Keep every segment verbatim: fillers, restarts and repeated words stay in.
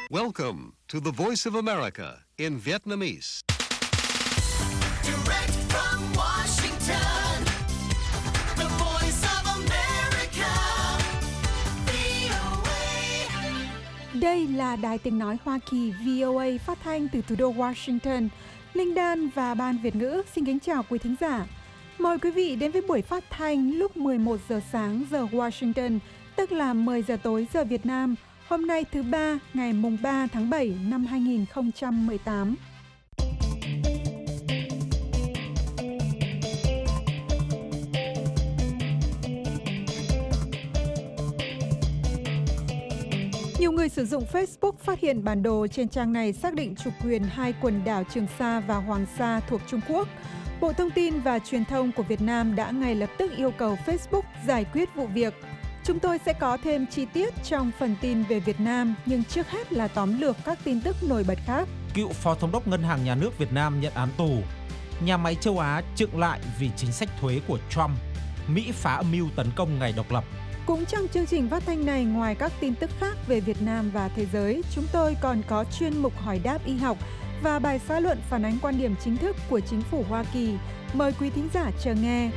Welcome to the Voice of America in Vietnamese. Direct from Washington, the Voice of America, vê o a. Đây là Đài Tiếng Nói Hoa Kỳ vê o a phát thanh từ thủ đô Washington. Linh Đan và Ban Việt ngữ xin kính chào quý thính giả. Mời quý vị đến với buổi phát thanh lúc mười một giờ sáng giờ Washington, tức là mười giờ tối giờ Việt Nam, hôm nay thứ ba, ngày mùng ba tháng bảy năm hai nghìn không trăm mười tám. Nhiều người sử dụng Facebook phát hiện bản đồ trên trang này xác định chủ quyền hai quần đảo Trường Sa và Hoàng Sa thuộc Trung Quốc. Bộ Thông tin và Truyền thông của Việt Nam đã ngay lập tức yêu cầu Facebook giải quyết vụ việc. Chúng tôi sẽ có thêm chi tiết trong phần tin về Việt Nam, nhưng trước hết là tóm lược các tin tức nổi bật khác. Cựu Phó Thống đốc Ngân hàng Nhà nước Việt Nam nhận án tù. Nhà máy châu Á chững lại vì chính sách thuế của Trump. Mỹ phá âm mưu tấn công ngày độc lập. Cũng trong chương trình phát thanh này, ngoài các tin tức khác về Việt Nam và thế giới, chúng tôi còn có chuyên mục hỏi đáp y học và bài xã luận phản ánh quan điểm chính thức của chính phủ Hoa Kỳ. Mời quý thính giả chờ nghe.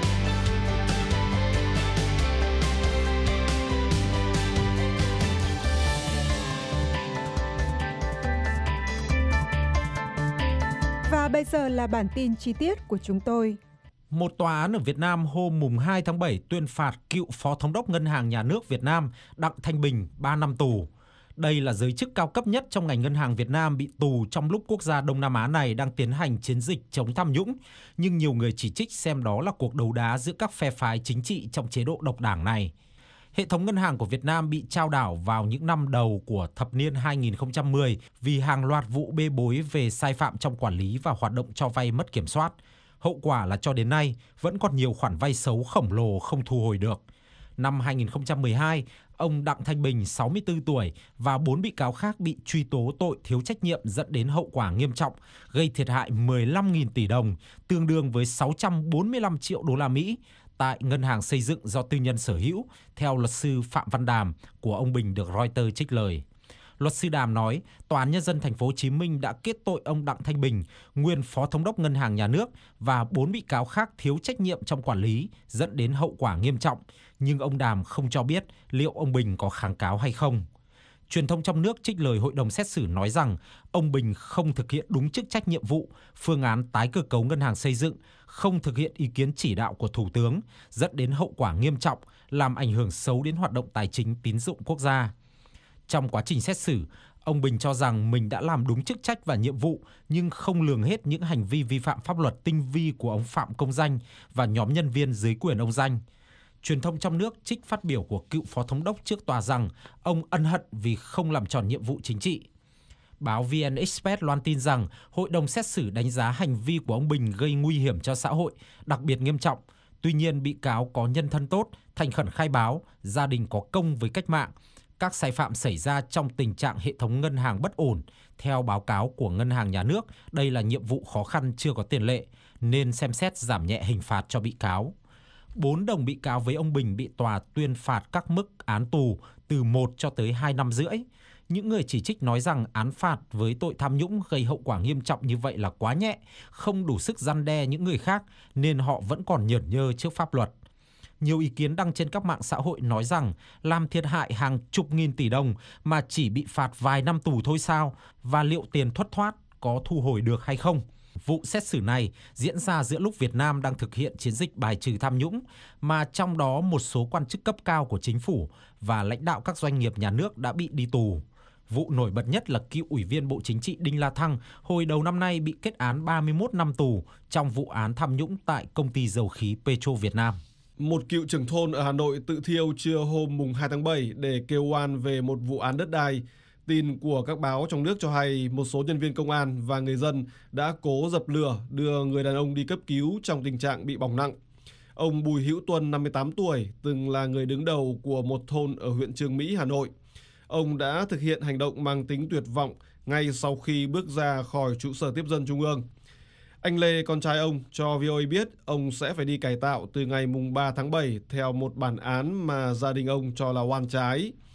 Và bây giờ là bản tin chi tiết của chúng tôi. Một tòa án ở Việt Nam hôm mùng hai tháng bảy tuyên phạt cựu Phó Thống đốc Ngân hàng Nhà nước Việt Nam Đặng Thanh Bình ba năm tù. Đây là giới chức cao cấp nhất trong ngành ngân hàng Việt Nam bị tù trong lúc quốc gia Đông Nam Á này đang tiến hành chiến dịch chống tham nhũng, nhưng nhiều người chỉ trích xem đó là cuộc đấu đá giữa các phe phái chính trị trong chế độ độc đảng này. Hệ thống ngân hàng của Việt Nam bị chao đảo vào những năm đầu của thập niên hai nghìn không trăm mười vì hàng loạt vụ bê bối về sai phạm trong quản lý và hoạt động cho vay mất kiểm soát. Hậu quả là cho đến nay vẫn còn nhiều khoản vay xấu khổng lồ không thu hồi được. Năm hai nghìn không trăm mười hai, ông Đặng Thanh Bình, sáu mươi tư tuổi, và bốn bị cáo khác bị truy tố tội thiếu trách nhiệm dẫn đến hậu quả nghiêm trọng, gây thiệt hại mười lăm nghìn tỷ đồng, tương đương với sáu trăm bốn mươi lăm triệu đô la Mỹ, tại Ngân hàng Xây dựng do tư nhân sở hữu, theo luật sư Phạm Văn Đàm của ông Bình được Reuters trích lời. Luật sư Đàm nói, Tòa án Nhân dân Thành phố Hồ Chí Minh đã kết tội ông Đặng Thanh Bình, nguyên Phó Thống đốc Ngân hàng Nhà nước, và bốn bị cáo khác thiếu trách nhiệm trong quản lý, dẫn đến hậu quả nghiêm trọng, nhưng ông Đàm không cho biết liệu ông Bình có kháng cáo hay không. Truyền thông trong nước trích lời hội đồng xét xử nói rằng ông Bình không thực hiện đúng chức trách nhiệm vụ, phương án tái cơ cấu ngân hàng xây dựng, không thực hiện ý kiến chỉ đạo của Thủ tướng, dẫn đến hậu quả nghiêm trọng, làm ảnh hưởng xấu đến hoạt động tài chính tín dụng quốc gia. Trong quá trình xét xử, ông Bình cho rằng mình đã làm đúng chức trách và nhiệm vụ, nhưng không lường hết những hành vi vi phạm pháp luật tinh vi của ông Phạm Công Danh và nhóm nhân viên dưới quyền ông Danh. Truyền thông trong nước trích phát biểu của cựu Phó Thống đốc trước tòa rằng ông ân hận vì không làm tròn nhiệm vụ chính trị. Báo vê en Express loan tin rằng hội đồng xét xử đánh giá hành vi của ông Bình gây nguy hiểm cho xã hội, đặc biệt nghiêm trọng. Tuy nhiên, bị cáo có nhân thân tốt, thành khẩn khai báo, gia đình có công với cách mạng. Các sai phạm xảy ra trong tình trạng hệ thống ngân hàng bất ổn. Theo báo cáo của Ngân hàng Nhà nước, đây là nhiệm vụ khó khăn chưa có tiền lệ, nên xem xét giảm nhẹ hình phạt cho bị cáo. Bốn đồng bị cáo với ông Bình bị tòa tuyên phạt các mức án tù từ một cho tới hai năm rưỡi. Những người chỉ trích nói rằng án phạt với tội tham nhũng gây hậu quả nghiêm trọng như vậy là quá nhẹ, không đủ sức răn đe những người khác, nên họ vẫn còn nhởn nhơ trước pháp luật. Nhiều ý kiến đăng trên các mạng xã hội nói rằng làm thiệt hại hàng chục nghìn tỷ đồng mà chỉ bị phạt vài năm tù thôi sao, và liệu tiền thất thoát có thu hồi được hay không. Vụ xét xử này diễn ra giữa lúc Việt Nam đang thực hiện chiến dịch bài trừ tham nhũng, mà trong đó một số quan chức cấp cao của chính phủ và lãnh đạo các doanh nghiệp nhà nước đã bị đi tù. Vụ nổi bật nhất là cựu Ủy viên Bộ Chính trị Đinh La Thăng hồi đầu năm nay bị kết án ba mươi mốt năm tù trong vụ án tham nhũng tại công ty dầu khí Petro Việt Nam. Một cựu trưởng thôn ở Hà Nội tự thiêu trưa hôm mùng hai tháng bảy để kêu oan về một vụ án đất đai. Tin của các báo trong nước cho hay một số nhân viên công an và người dân đã cố dập lửa đưa người đàn ông đi cấp cứu trong tình trạng bị bỏng nặng. Ông Bùi Hữu Tuân, năm mươi tám tuổi, từng là người đứng đầu của một thôn ở huyện Chương Mỹ, Hà Nội. Ông đã thực hiện hành động mang tính tuyệt vọng ngay sau khi bước ra khỏi trụ sở tiếp dân Trung ương. Anh Lê, con trai ông, cho vê o a biết ông sẽ phải đi cải tạo từ ngày mùng ba tháng bảy theo một bản án mà gia đình ông cho là oan trái.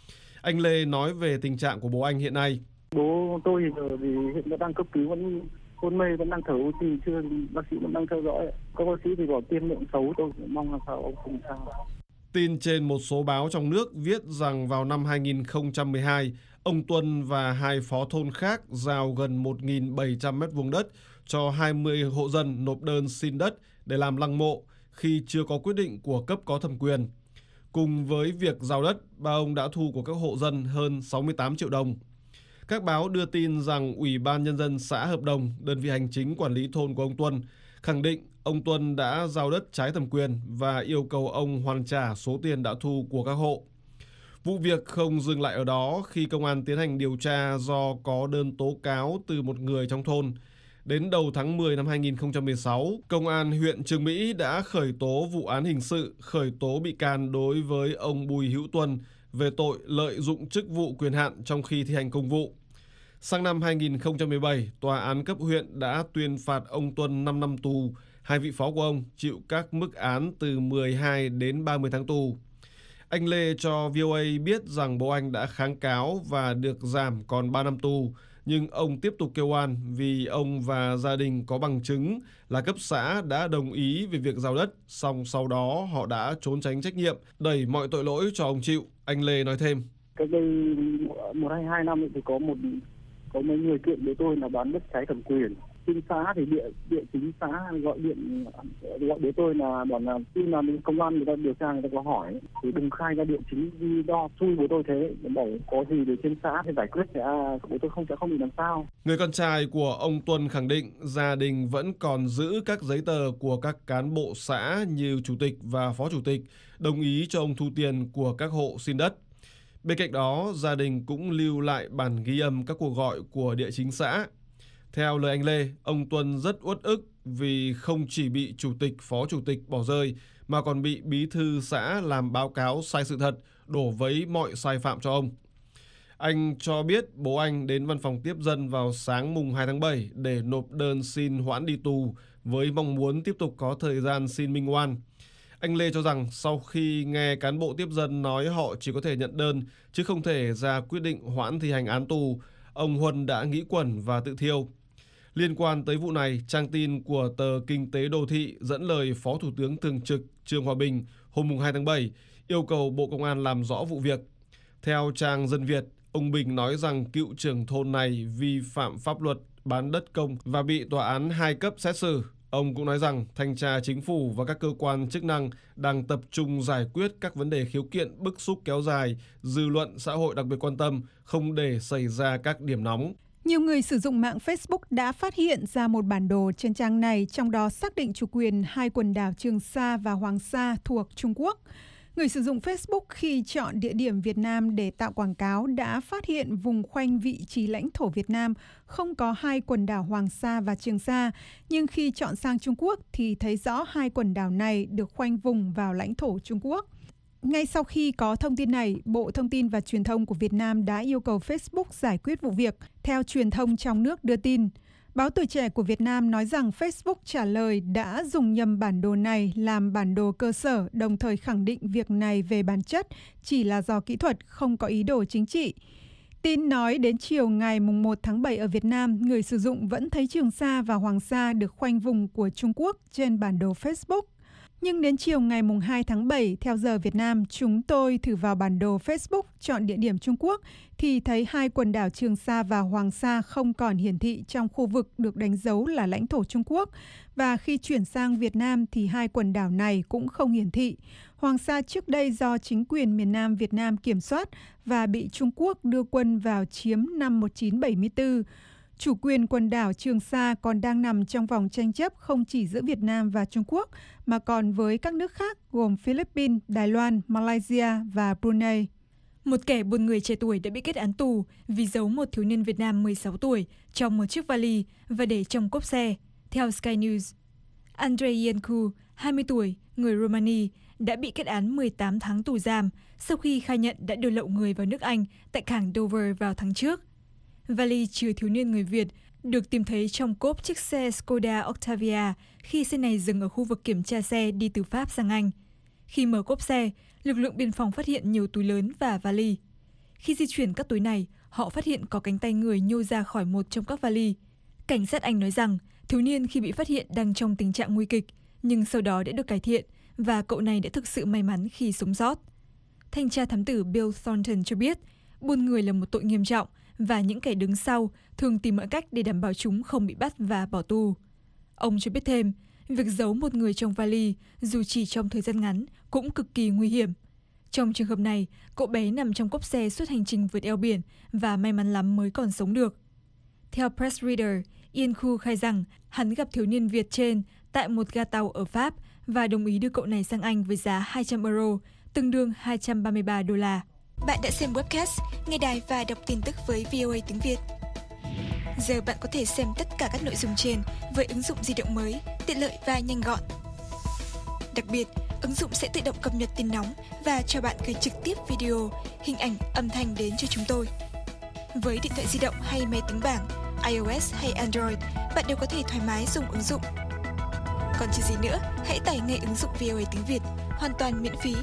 Anh Lê nói về tình trạng của bố anh hiện nay. Bố tôi thì giờ thì hiện đã đang cấp cứu, vẫn hôn mê, vẫn đang thở oxy, chưa bác sĩ vẫn đang theo dõi. Các bác sĩ thì bảo tiên lượng xấu, tôi mong là sao ông không sao. Tin trên một số báo trong nước viết rằng vào năm hai nghìn không trăm mười hai, ông Tuân và hai phó thôn khác giao gần một nghìn bảy trăm mét vuông đất cho hai mươi hộ dân nộp đơn xin đất để làm lăng mộ khi chưa có quyết định của cấp có thẩm quyền. Cùng với việc giao đất, ba ông đã thu của các hộ dân hơn sáu mươi tám triệu đồng. Các báo đưa tin rằng Ủy ban Nhân dân xã Hợp Đồng, đơn vị hành chính quản lý thôn của ông Tuân, khẳng định ông Tuân đã giao đất trái thẩm quyền và yêu cầu ông hoàn trả số tiền đã thu của các hộ. Vụ việc không dừng lại ở đó khi công an tiến hành điều tra do có đơn tố cáo từ một người trong thôn. Đến đầu tháng mười năm hai nghìn không trăm mười sáu, Công an huyện Chương Mỹ đã khởi tố vụ án hình sự, khởi tố bị can đối với ông Bùi Hữu Tuân về tội lợi dụng chức vụ quyền hạn trong khi thi hành công vụ. Sang năm hai nghìn không trăm mười bảy, Tòa án cấp huyện đã tuyên phạt ông Tuân năm năm tù, hai vị phó của ông chịu các mức án từ mười hai đến ba mươi tháng tù. Anh Lê cho vê o a biết rằng bố anh đã kháng cáo và được giảm còn ba năm tù, nhưng ông tiếp tục kêu oan vì ông và gia đình có bằng chứng là cấp xã đã đồng ý về việc giao đất, song sau đó họ đã trốn tránh trách nhiệm, đẩy mọi tội lỗi cho ông chịu. Anh Lê nói thêm. Cách đây một hay hai năm thì có một có mấy người kiện với tôi là bán đất trái thẩm quyền. Xin xã thì địa địa chính xã gọi điện gọi với tôi là bảo là khi nào công an người ta điều tra, người ta có hỏi thì đừng khai ra địa chính vì do xui bố tôi thế, bảo có gì để trên xã thì giải quyết thì à, bố tôi không sẽ không bị làm sao. Người con trai của ông Tuân khẳng định gia đình vẫn còn giữ các giấy tờ của các cán bộ xã như chủ tịch và phó chủ tịch đồng ý cho ông thu tiền của các hộ xin đất. Bên cạnh đó, gia đình cũng lưu lại bản ghi âm các cuộc gọi của địa chính xã. Theo lời anh Lê, ông Tuân rất uất ức vì không chỉ bị chủ tịch, phó chủ tịch bỏ rơi mà còn bị bí thư xã làm báo cáo sai sự thật, đổ vấy mọi sai phạm cho ông. Anh cho biết bố anh đến văn phòng tiếp dân vào sáng mùng hai tháng bảy để nộp đơn xin hoãn đi tù với mong muốn tiếp tục có thời gian xin minh oan. Anh Lê cho rằng sau khi nghe cán bộ tiếp dân nói họ chỉ có thể nhận đơn chứ không thể ra quyết định hoãn thi hành án tù, ông Huân đã nghĩ quẩn và tự thiêu. Liên quan tới vụ này, trang tin của tờ Kinh tế Đô thị dẫn lời Phó Thủ tướng Thường trực Trương Hòa Bình hôm hai tháng bảy yêu cầu Bộ Công an làm rõ vụ việc. Theo trang Dân Việt, ông Bình nói rằng cựu trưởng thôn này vi phạm pháp luật bán đất công và bị tòa án hai cấp xét xử. Ông cũng nói rằng thanh tra chính phủ và các cơ quan chức năng đang tập trung giải quyết các vấn đề khiếu kiện bức xúc kéo dài, dư luận xã hội đặc biệt quan tâm, không để xảy ra các điểm nóng. Nhiều người sử dụng mạng Facebook đã phát hiện ra một bản đồ trên trang này, trong đó xác định chủ quyền hai quần đảo Trường Sa và Hoàng Sa thuộc Trung Quốc. Người sử dụng Facebook khi chọn địa điểm Việt Nam để tạo quảng cáo đã phát hiện vùng khoanh vị trí lãnh thổ Việt Nam không có hai quần đảo Hoàng Sa và Trường Sa, nhưng khi chọn sang Trung Quốc thì thấy rõ hai quần đảo này được khoanh vùng vào lãnh thổ Trung Quốc. Ngay sau khi có thông tin này, Bộ Thông tin và Truyền thông của Việt Nam đã yêu cầu Facebook giải quyết vụ việc. Theo truyền thông trong nước đưa tin, Báo Tuổi Trẻ của Việt Nam nói rằng Facebook trả lời đã dùng nhầm bản đồ này làm bản đồ cơ sở, đồng thời khẳng định việc này về bản chất chỉ là do kỹ thuật, không có ý đồ chính trị. Tin nói đến chiều ngày một tháng bảy ở Việt Nam, người sử dụng vẫn thấy Trường Sa và Hoàng Sa được khoanh vùng của Trung Quốc trên bản đồ Facebook. Nhưng đến chiều ngày hai tháng bảy, theo giờ Việt Nam, chúng tôi thử vào bản đồ Facebook, chọn địa điểm Trung Quốc, thì thấy hai quần đảo Trường Sa và Hoàng Sa không còn hiển thị trong khu vực được đánh dấu là lãnh thổ Trung Quốc. Và khi chuyển sang Việt Nam thì hai quần đảo này cũng không hiển thị. Hoàng Sa trước đây do chính quyền miền Nam Việt Nam kiểm soát và bị Trung Quốc đưa quân vào chiếm năm một nghìn chín trăm bảy mươi tư. Chủ quyền quần đảo Trường Sa còn đang nằm trong vòng tranh chấp không chỉ giữa Việt Nam và Trung Quốc, mà còn với các nước khác gồm Philippines, Đài Loan, Malaysia và Brunei. Một kẻ buôn người trẻ tuổi đã bị kết án tù vì giấu một thiếu niên Việt Nam mười sáu tuổi trong một chiếc vali và để trong cốp xe, theo Sky News. Andrei Iancu, hai mươi tuổi, người Romania, đã bị kết án mười tám tháng tù giam sau khi khai nhận đã đưa lậu người vào nước Anh tại cảng Dover vào tháng trước. Vali chứa thiếu niên người Việt được tìm thấy trong cốp chiếc xe Skoda Octavia khi xe này dừng ở khu vực kiểm tra xe đi từ Pháp sang Anh. Khi mở cốp xe, lực lượng biên phòng phát hiện nhiều túi lớn và vali. Khi di chuyển các túi này, họ phát hiện có cánh tay người nhô ra khỏi một trong các vali. Cảnh sát Anh nói rằng thiếu niên khi bị phát hiện đang trong tình trạng nguy kịch, nhưng sau đó đã được cải thiện và cậu này đã thực sự may mắn khi sống sót. Thanh tra thám tử Bill Thornton cho biết buôn người là một tội nghiêm trọng và những kẻ đứng sau thường tìm mọi cách để đảm bảo chúng không bị bắt và bỏ tù. Ông cho biết thêm, việc giấu một người trong vali dù chỉ trong thời gian ngắn cũng cực kỳ nguy hiểm. Trong trường hợp này, cậu bé nằm trong cốp xe suốt hành trình vượt eo biển và may mắn lắm mới còn sống được. Theo Press Reader, Ian Khu khai rằng hắn gặp thiếu niên Việt trên tại một ga tàu ở Pháp và đồng ý đưa cậu này sang Anh với giá hai trăm euro, tương đương hai trăm ba mươi ba đô la. Bạn đã xem webcast, nghe đài và đọc tin tức với vê o a tiếng Việt. Giờ bạn có thể xem tất cả các nội dung trên với ứng dụng di động mới, tiện lợi và nhanh gọn. Đặc biệt, ứng dụng sẽ tự động cập nhật tin nóng và cho bạn gửi trực tiếp video, hình ảnh, âm thanh đến cho chúng tôi. Với điện thoại di động hay máy tính bảng, iOS hay Android, bạn đều có thể thoải mái dùng ứng dụng. Còn chờ gì nữa, hãy tải ngay ứng dụng vê o a tiếng Việt, hoàn toàn miễn phí.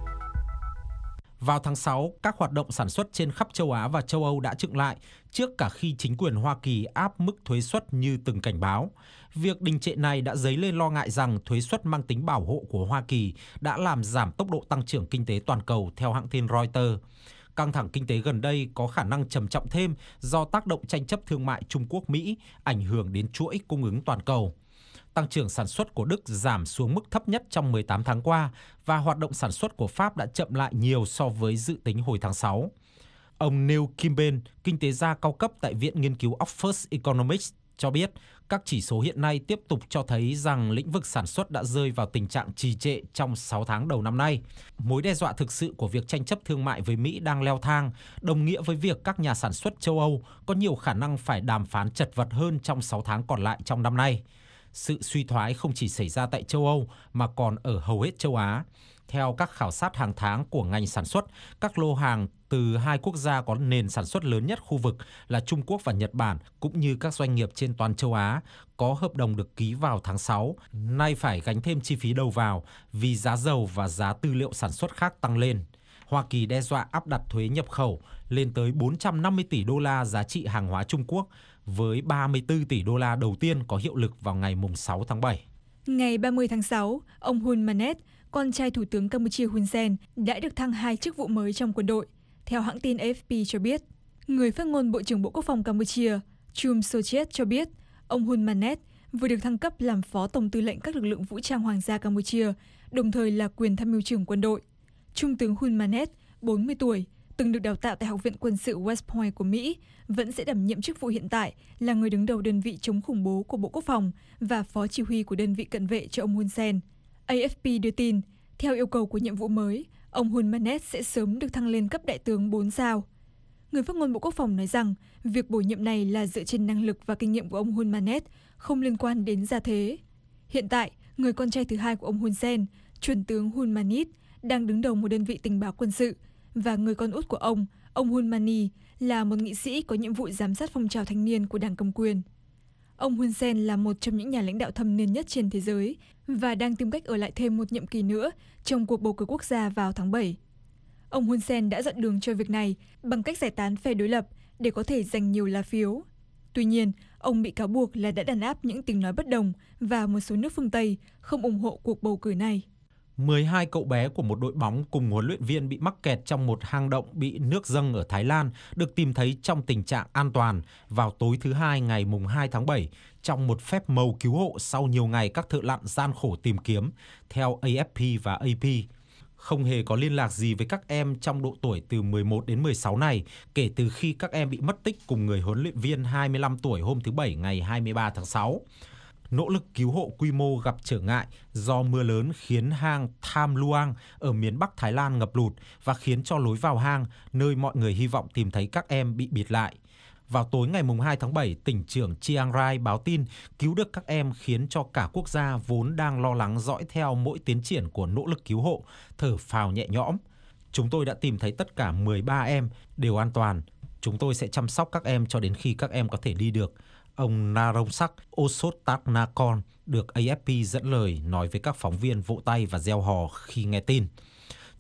Vào tháng sáu, các hoạt động sản xuất trên khắp châu Á và châu Âu đã chững lại trước cả khi chính quyền Hoa Kỳ áp mức thuế suất như từng cảnh báo. Việc đình trệ này đã dấy lên lo ngại rằng thuế suất mang tính bảo hộ của Hoa Kỳ đã làm giảm tốc độ tăng trưởng kinh tế toàn cầu, theo hãng tin Reuters. Căng thẳng kinh tế gần đây có khả năng trầm trọng thêm do tác động tranh chấp thương mại Trung Quốc-Mỹ ảnh hưởng đến chuỗi cung ứng toàn cầu. Tăng trưởng sản xuất của Đức giảm xuống mức thấp nhất trong mười tám tháng qua và hoạt động sản xuất của Pháp đã chậm lại nhiều so với dự tính hồi tháng sáu. Ông Neil Kimben, kinh tế gia cao cấp tại Viện Nghiên cứu Oxford Economics, cho biết các chỉ số hiện nay tiếp tục cho thấy rằng lĩnh vực sản xuất đã rơi vào tình trạng trì trệ trong sáu tháng đầu năm nay. Mối đe dọa thực sự của việc tranh chấp thương mại với Mỹ đang leo thang, đồng nghĩa với việc các nhà sản xuất châu Âu có nhiều khả năng phải đàm phán chật vật hơn trong sáu tháng còn lại trong năm nay. Sự suy thoái không chỉ xảy ra tại châu Âu mà còn ở hầu hết châu Á. Theo các khảo sát hàng tháng của ngành sản xuất, các lô hàng từ hai quốc gia có nền sản xuất lớn nhất khu vực là Trung Quốc và Nhật Bản, cũng như các doanh nghiệp trên toàn châu Á, có hợp đồng được ký vào tháng sáu, nay phải gánh thêm chi phí đầu vào vì giá dầu và giá tư liệu sản xuất khác tăng lên. Hoa Kỳ đe dọa áp đặt thuế nhập khẩu lên tới bốn trăm năm mươi tỷ đô la giá trị hàng hóa Trung Quốc, với ba mươi tư tỷ đô la đầu tiên có hiệu lực vào ngày sáu tháng bảy. Ngày ba mươi tháng sáu, ông Hun Manet, con trai Thủ tướng Campuchia Hun Sen, đã được thăng hai chức vụ mới trong quân đội. Theo hãng tin A F P cho biết, người phát ngôn Bộ trưởng Bộ Quốc phòng Campuchia, Chum Sochit cho biết, ông Hun Manet vừa được thăng cấp làm phó tổng tư lệnh các lực lượng vũ trang hoàng gia Campuchia, đồng thời là quyền tham mưu trưởng quân đội. Trung tướng Hun Manet, bốn mươi tuổi, từng được đào tạo tại Học viện Quân sự West Point của Mỹ, vẫn sẽ đảm nhiệm chức vụ hiện tại là người đứng đầu đơn vị chống khủng bố của Bộ Quốc phòng và phó chỉ huy của đơn vị cận vệ cho ông Hun Sen. A F P đưa tin, theo yêu cầu của nhiệm vụ mới, ông Hun Manet sẽ sớm được thăng lên cấp đại tướng bốn sao. Người phát ngôn Bộ Quốc phòng nói rằng việc bổ nhiệm này là dựa trên năng lực và kinh nghiệm của ông Hun Manet, không liên quan đến gia thế. Hiện tại, người con trai thứ hai của ông Hun Sen, chuẩn tướng Hun Manit, đang đứng đầu một đơn vị tình báo quân sự, và người con út của ông, ông Hun Mani, là một nghị sĩ có nhiệm vụ giám sát phong trào thanh niên của đảng cầm quyền. Ông Hun Sen là một trong những nhà lãnh đạo thâm niên nhất trên thế giới và đang tìm cách ở lại thêm một nhiệm kỳ nữa trong cuộc bầu cử quốc gia vào tháng bảy. Ông Hun Sen đã dặn đường cho việc này bằng cách giải tán phe đối lập để có thể giành nhiều lá phiếu. Tuy nhiên, ông bị cáo buộc là đã đàn áp những tiếng nói bất đồng và một số nước phương Tây không ủng hộ cuộc bầu cử này. mười hai cậu bé của một đội bóng cùng huấn luyện viên bị mắc kẹt trong một hang động bị nước dâng ở Thái Lan được tìm thấy trong tình trạng an toàn vào tối thứ Hai ngày hai tháng bảy trong một phép màu cứu hộ sau nhiều ngày các thợ lặn gian khổ tìm kiếm, theo A F P và A P. Không hề có liên lạc gì với các em trong độ tuổi từ mười một đến mười sáu này kể từ khi các em bị mất tích cùng người huấn luyện viên hai mươi lăm tuổi hôm thứ Bảy ngày hai mươi ba tháng sáu. Nỗ lực cứu hộ quy mô gặp trở ngại do mưa lớn khiến hang Tham Luang ở miền Bắc Thái Lan ngập lụt và khiến cho lối vào hang, nơi mọi người hy vọng tìm thấy các em, bị bịt lại. Vào tối ngày hai tháng bảy, tỉnh trưởng Chiang Rai báo tin cứu được các em, khiến cho cả quốc gia vốn đang lo lắng dõi theo mỗi tiến triển của nỗ lực cứu hộ thở phào nhẹ nhõm. Chúng tôi đã tìm thấy tất cả mười ba em, đều an toàn. Chúng tôi sẽ chăm sóc các em cho đến khi các em có thể đi được. Ông Narongsak Osotaknakon được A F P dẫn lời nói với các phóng viên vỗ tay và reo hò khi nghe tin.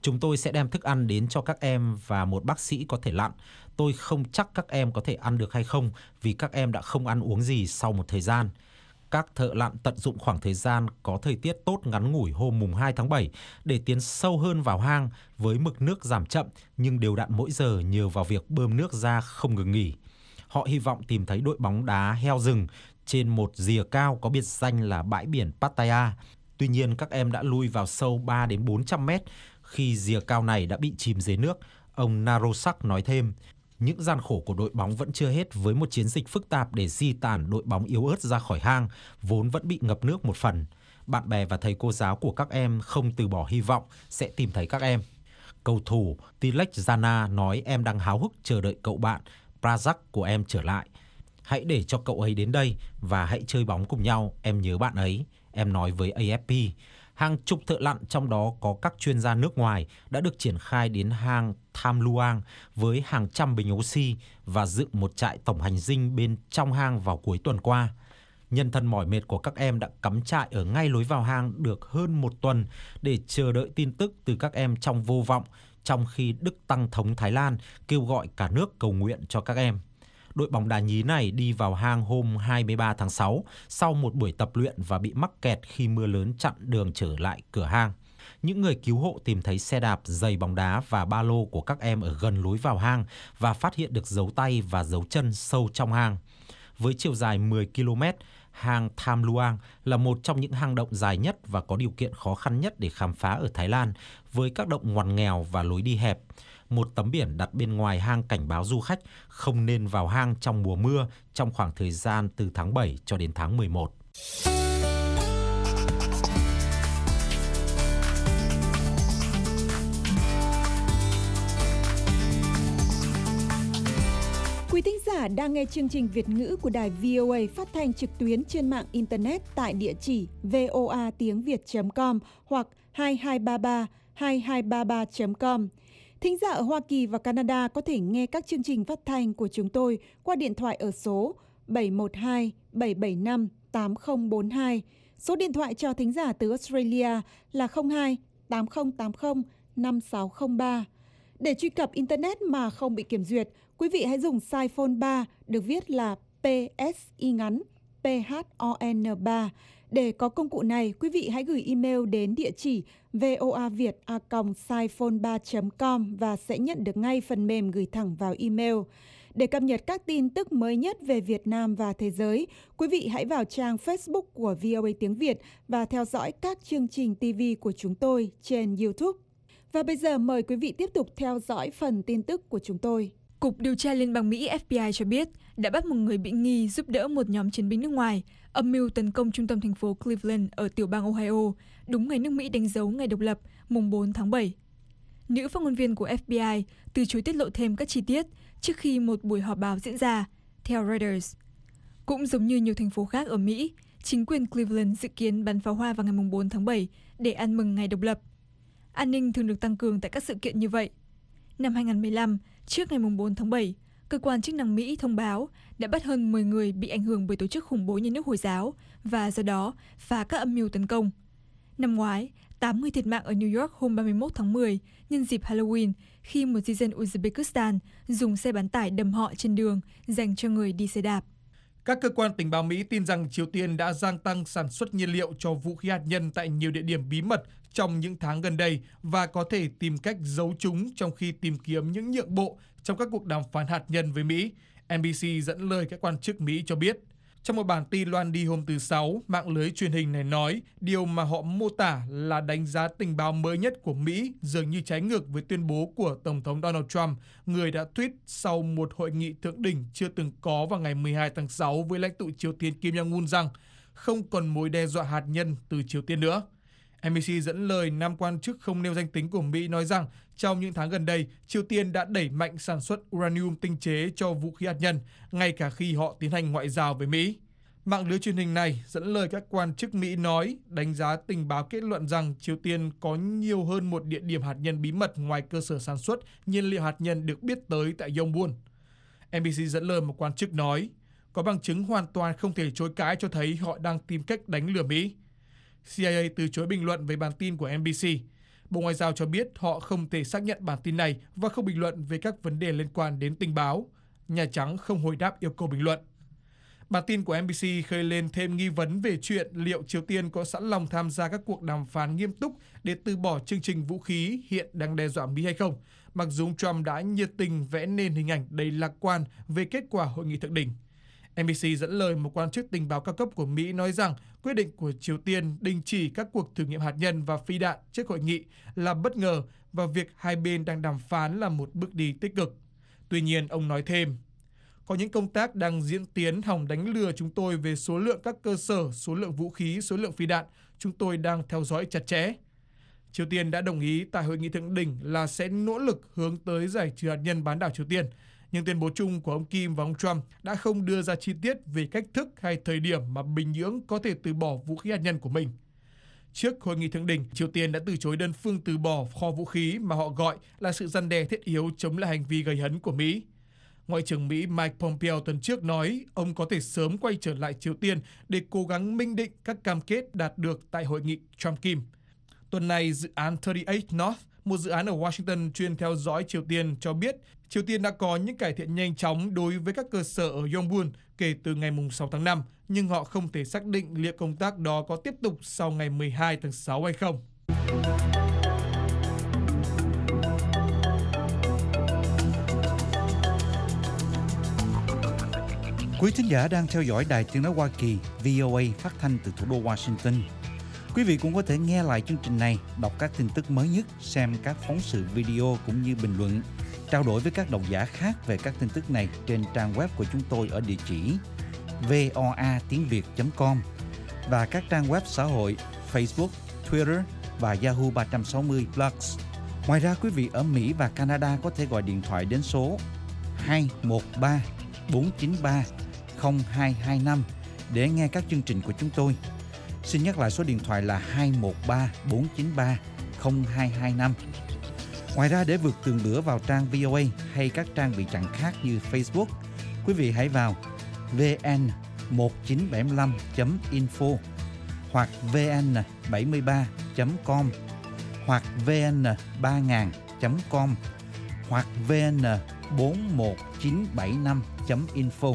Chúng tôi sẽ đem thức ăn đến cho các em và một bác sĩ có thể lặn. Tôi không chắc các em có thể ăn được hay không vì các em đã không ăn uống gì sau một thời gian. Các thợ lặn tận dụng khoảng thời gian có thời tiết tốt ngắn ngủi hôm mùng hai tháng bảy để tiến sâu hơn vào hang với mực nước giảm chậm nhưng đều đặn mỗi giờ nhờ vào việc bơm nước ra không ngừng nghỉ. Họ hy vọng tìm thấy đội bóng đá heo rừng trên một rìa cao có biệt danh là bãi biển Pattaya. Tuy nhiên, các em đã lui vào sâu ba đến bốn trăm mét khi rìa cao này đã bị chìm dưới nước, ông Narosak nói thêm. Những gian khổ của đội bóng vẫn chưa hết với một chiến dịch phức tạp để di tản đội bóng yếu ớt ra khỏi hang, vốn vẫn bị ngập nước một phần. Bạn bè và thầy cô giáo của các em không từ bỏ hy vọng sẽ tìm thấy các em. Cầu thủ Tilek Jana nói em đang háo hức chờ đợi cậu bạn Prazak của em trở lại. Hãy để cho cậu ấy đến đây và hãy chơi bóng cùng nhau, em nhớ bạn ấy, em nói với A F P. Hàng chục thợ lặn, trong đó có các chuyên gia nước ngoài, đã được triển khai đến hang Tham Luang với hàng trăm bình oxy và dựng một trại tổng hành dinh bên trong hang vào cuối tuần qua. Nhân thân mỏi mệt của các em đã cắm trại ở ngay lối vào hang được hơn một tuần để chờ đợi tin tức từ các em trong vô vọng, trong khi Đức Tăng thống Thái Lan kêu gọi cả nước cầu nguyện cho các em. Đội bóng đá nhí này đi vào hang hôm hai mươi ba tháng sáu sau một buổi tập luyện và bị mắc kẹt khi mưa lớn chặn đường trở lại cửa hang. Những người cứu hộ tìm thấy xe đạp, giày bóng đá và ba lô của các em ở gần lối vào hang và phát hiện được dấu tay và dấu chân sâu trong hang. Với chiều dài mười ki lô mét, hang Tham Luang là một trong những hang động dài nhất và có điều kiện khó khăn nhất để khám phá ở Thái Lan, với các động ngoằn nghèo và lối đi hẹp. Một tấm biển đặt bên ngoài hang cảnh báo du khách không nên vào hang trong mùa mưa trong khoảng thời gian từ tháng bảy cho đến tháng mười một. Quý thính giả đang nghe chương trình Việt ngữ của đài vê o a phát thanh trực tuyến trên mạng Internet tại địa chỉ voa tiếng việt chấm com hoặc hai hai ba ba hai hai ba ba chấm com. Thính giả ở Hoa Kỳ và Canada có thể nghe các chương trình phát thanh của chúng tôi qua điện thoại ở số bảy một hai bảy bảy năm tám không bốn hai. Số điện thoại cho thính giả từ Australia là không hai tám không tám không năm sáu không ba. Để truy cập Internet mà không bị kiểm duyệt, quý vị hãy dùng size phone ba được viết là pê ét y ngắn pê hát o en ba. Để có công cụ này, quý vị hãy gửi email đến địa chỉ voaviet a còng siphone ba chấm com và sẽ nhận được ngay phần mềm gửi thẳng vào email. Để cập nhật các tin tức mới nhất về Việt Nam và thế giới, quý vị hãy vào trang Facebook của vê o a tiếng Việt và theo dõi các chương trình ti vi của chúng tôi trên YouTube. Và bây giờ mời quý vị tiếp tục theo dõi phần tin tức của chúng tôi. Cục điều tra Liên bang Mỹ F B I cho biết đã bắt một người bị nghi giúp đỡ một nhóm chiến binh nước ngoài âm mưu tấn công trung tâm thành phố Cleveland ở tiểu bang Ohio, đúng ngày nước Mỹ đánh dấu ngày độc lập, mùng bốn tháng bảy. Nữ phát ngôn viên của F B I từ chối tiết lộ thêm các chi tiết trước khi một buổi họp báo diễn ra, theo Reuters. Cũng giống như nhiều thành phố khác ở Mỹ, chính quyền Cleveland dự kiến bắn pháo hoa vào ngày mùng bốn tháng bảy để ăn mừng ngày độc lập. An ninh thường được tăng cường tại các sự kiện như vậy. Năm hai nghìn không trăm mười lăm, trước ngày mùng bốn tháng bảy, cơ quan chức năng Mỹ thông báo đã bắt hơn mười người bị ảnh hưởng bởi tổ chức khủng bố nhà nước Hồi giáo và do đó phá các âm mưu tấn công. Năm ngoái, tám người thiệt mạng ở New York hôm ba mươi mốt tháng mười nhân dịp Halloween khi một di dân Uzbekistan dùng xe bán tải đâm họ trên đường dành cho người đi xe đạp. Các cơ quan tình báo Mỹ tin rằng Triều Tiên đã gia tăng sản xuất nhiên liệu cho vũ khí hạt nhân tại nhiều địa điểm bí mật trong những tháng gần đây và có thể tìm cách giấu chúng trong khi tìm kiếm những nhượng bộ trong các cuộc đàm phán hạt nhân với Mỹ, N B C dẫn lời các quan chức Mỹ cho biết. Trong một bản tin loan đi hôm thứ Sáu, mạng lưới truyền hình này nói điều mà họ mô tả là đánh giá tình báo mới nhất của Mỹ dường như trái ngược với tuyên bố của Tổng thống Donald Trump, người đã tweet sau một hội nghị thượng đỉnh chưa từng có vào ngày mười hai tháng sáu với lãnh tụ Triều Tiên Kim Jong-un rằng không còn mối đe dọa hạt nhân từ Triều Tiên nữa. N B C dẫn lời năm quan chức không nêu danh tính của Mỹ nói rằng trong những tháng gần đây, Triều Tiên đã đẩy mạnh sản xuất uranium tinh chế cho vũ khí hạt nhân, ngay cả khi họ tiến hành ngoại giao với Mỹ. Mạng lưới truyền hình này dẫn lời các quan chức Mỹ nói, đánh giá tình báo kết luận rằng Triều Tiên có nhiều hơn một địa điểm hạt nhân bí mật ngoài cơ sở sản xuất nhiên liệu hạt nhân được biết tới tại Yongbyon. N B C dẫn lời một quan chức nói, có bằng chứng hoàn toàn không thể chối cãi cho thấy họ đang tìm cách đánh lừa Mỹ. C I A từ chối bình luận về bản tin của N B C. Bộ Ngoại giao cho biết họ không thể xác nhận bản tin này và không bình luận về các vấn đề liên quan đến tình báo. Nhà Trắng không hồi đáp yêu cầu bình luận. Bản tin của en bê xê khơi lên thêm nghi vấn về chuyện liệu Triều Tiên có sẵn lòng tham gia các cuộc đàm phán nghiêm túc để từ bỏ chương trình vũ khí hiện đang đe dọa Mỹ hay không, mặc dù ông Trump đã nhiệt tình vẽ nên hình ảnh đầy lạc quan về kết quả hội nghị thượng đỉnh. en bê xê dẫn lời một quan chức tình báo cao cấp của Mỹ nói rằng quyết định của Triều Tiên đình chỉ các cuộc thử nghiệm hạt nhân và phi đạn trước hội nghị là bất ngờ và việc hai bên đang đàm phán là một bước đi tích cực. Tuy nhiên, ông nói thêm, có những công tác đang diễn tiến hòng đánh lừa chúng tôi về số lượng các cơ sở, số lượng vũ khí, số lượng phi đạn. Chúng tôi đang theo dõi chặt chẽ. Triều Tiên đã đồng ý tại hội nghị thượng đỉnh là sẽ nỗ lực hướng tới giải trừ hạt nhân bán đảo Triều Tiên. Nhưng tuyên bố chung của ông Kim và ông Trump đã không đưa ra chi tiết về cách thức hay thời điểm mà Bình Nhưỡng có thể từ bỏ vũ khí hạt nhân của mình. Trước hội nghị thượng đỉnh, Triều Tiên đã từ chối đơn phương từ bỏ kho vũ khí mà họ gọi là sự răn đe thiết yếu chống lại hành vi gây hấn của Mỹ. Ngoại trưởng Mỹ Mike Pompeo tuần trước nói ông có thể sớm quay trở lại Triều Tiên để cố gắng minh định các cam kết đạt được tại hội nghị Trump-Kim. Tuần này, dự án ba mươi tám North, một dự án ở Washington chuyên theo dõi Triều Tiên, cho biết Triều Tiên đã có những cải thiện nhanh chóng đối với các cơ sở ở Yongbun kể từ ngày sáu tháng năm, nhưng họ không thể xác định liệu công tác đó có tiếp tục sau ngày mười hai tháng sáu hay không. Quý thính giả đang theo dõi Đài Tiếng nói Hoa Kỳ vê o a phát thanh từ thủ đô Washington. Quý vị cũng có thể nghe lại chương trình này, đọc các tin tức mới nhất, xem các phóng sự video cũng như bình luận, trao đổi với các độc giả khác về các tin tức này trên trang web của chúng tôi ở địa chỉ voa tiếng việt chấm com và các trang web xã hội Facebook, Twitter và Yahoo ba sáu không Plus. Ngoài ra, quý vị ở Mỹ và Canada có thể gọi điện thoại đến số hai một ba bốn chín ba không hai hai năm để nghe các chương trình của chúng tôi. Xin nhắc lại số điện thoại là hai một ba bốn chín ba không hai hai năm. Ngoài ra, để vượt tường lửa vào trang vê o a hay các trang bị chặn khác như Facebook, quý vị hãy vào vê en một chín bảy năm chấm info hoặc vê en bảy ba chấm com hoặc vê en ba nghìn chấm com hoặc vê en bốn một chín bảy năm chấm info.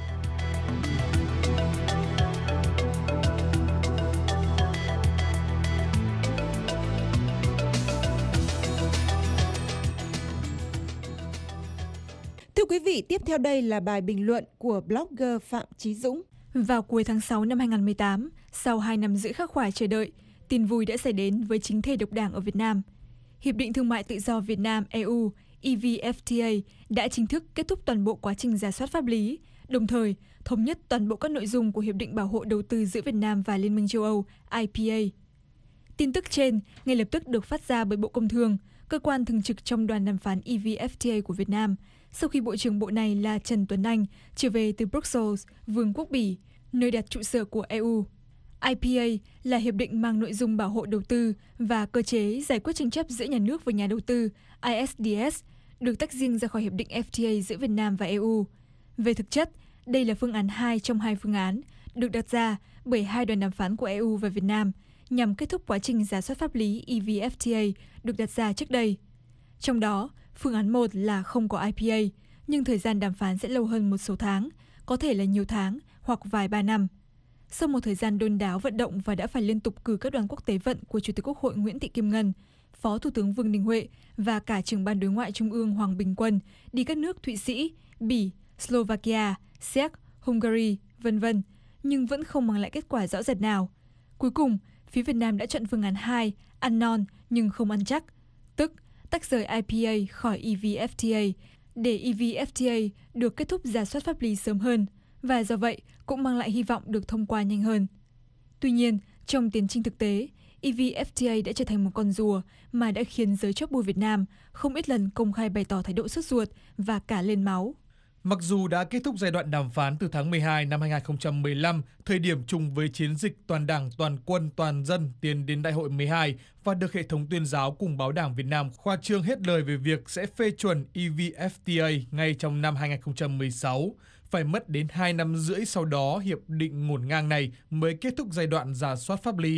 Thưa quý vị, tiếp theo đây là bài bình luận của blogger Phạm Chí Dũng. Vào cuối tháng sáu năm hai nghìn không trăm mười tám, sau hai năm rưỡi khắc khoải chờ đợi, tin vui đã xảy đến với chính thể độc đảng ở Việt Nam. Hiệp định Thương mại Tự do Việt Nam e u e vê ép tê a đã chính thức kết thúc toàn bộ quá trình rà soát pháp lý, đồng thời thống nhất toàn bộ các nội dung của Hiệp định Bảo hộ Đầu tư giữa Việt Nam và Liên minh châu Âu i pê a. Tin tức trên ngay lập tức được phát ra bởi Bộ Công Thương, cơ quan thường trực trong đoàn đàm phán e vê ép tê a của Việt Nam, sau khi Bộ trưởng Bộ này là Trần Tuấn Anh trở về từ Brussels, Vương quốc Bỉ, nơi đặt trụ sở của e u. i pê a là hiệp định mang nội dung bảo hộ đầu tư và cơ chế giải quyết tranh chấp giữa nhà nước và nhà đầu tư i ét đê ét, được tách riêng ra khỏi hiệp định ép tê a giữa Việt Nam và e u. Về thực chất, đây là phương án hai trong hai phương án được đặt ra bởi hai đoàn đàm phán của e u và Việt Nam nhằm kết thúc quá trình rà soát pháp lý e vê ép tê a được đặt ra trước đây. Trong đó, phương án một là không có i pê a, nhưng thời gian đàm phán sẽ lâu hơn một số tháng, có thể là nhiều tháng hoặc vài ba năm. Sau một thời gian đôn đáo vận động và đã phải liên tục cử các đoàn quốc tế vận của Chủ tịch Quốc hội Nguyễn Thị Kim Ngân, Phó Thủ tướng Vương Đình Huệ và cả trưởng ban đối ngoại Trung ương Hoàng Bình Quân đi các nước Thụy Sĩ, Bỉ, Slovakia, Séc, Hungary, vân vân, nhưng vẫn không mang lại kết quả rõ rệt nào. Cuối cùng, phía Việt Nam đã chọn phương án hai, ăn non nhưng không ăn chắc, tức tách rời i pê a khỏi e vê ép tê a để e vê ép tê a được kết thúc rà soát pháp lý sớm hơn và do vậy cũng mang lại hy vọng được thông qua nhanh hơn. Tuy nhiên, trong tiến trình thực tế, e vê ép tê a đã trở thành một con rùa mà đã khiến giới chóp bu Việt Nam không ít lần công khai bày tỏ thái độ sốt ruột và cả lên máu. Mặc dù đã kết thúc giai đoạn đàm phán từ tháng mười hai năm hai nghìn không trăm mười lăm, thời điểm trùng với chiến dịch toàn đảng, toàn quân, toàn dân tiến đến đại hội mười hai và được hệ thống tuyên giáo cùng báo Đảng Việt Nam khoa trương hết lời về việc sẽ phê chuẩn e vê ép tê a ngay trong năm hai nghìn không trăm mười sáu, phải mất đến hai năm rưỡi sau đó hiệp định ngổn ngang này mới kết thúc giai đoạn rà soát pháp lý,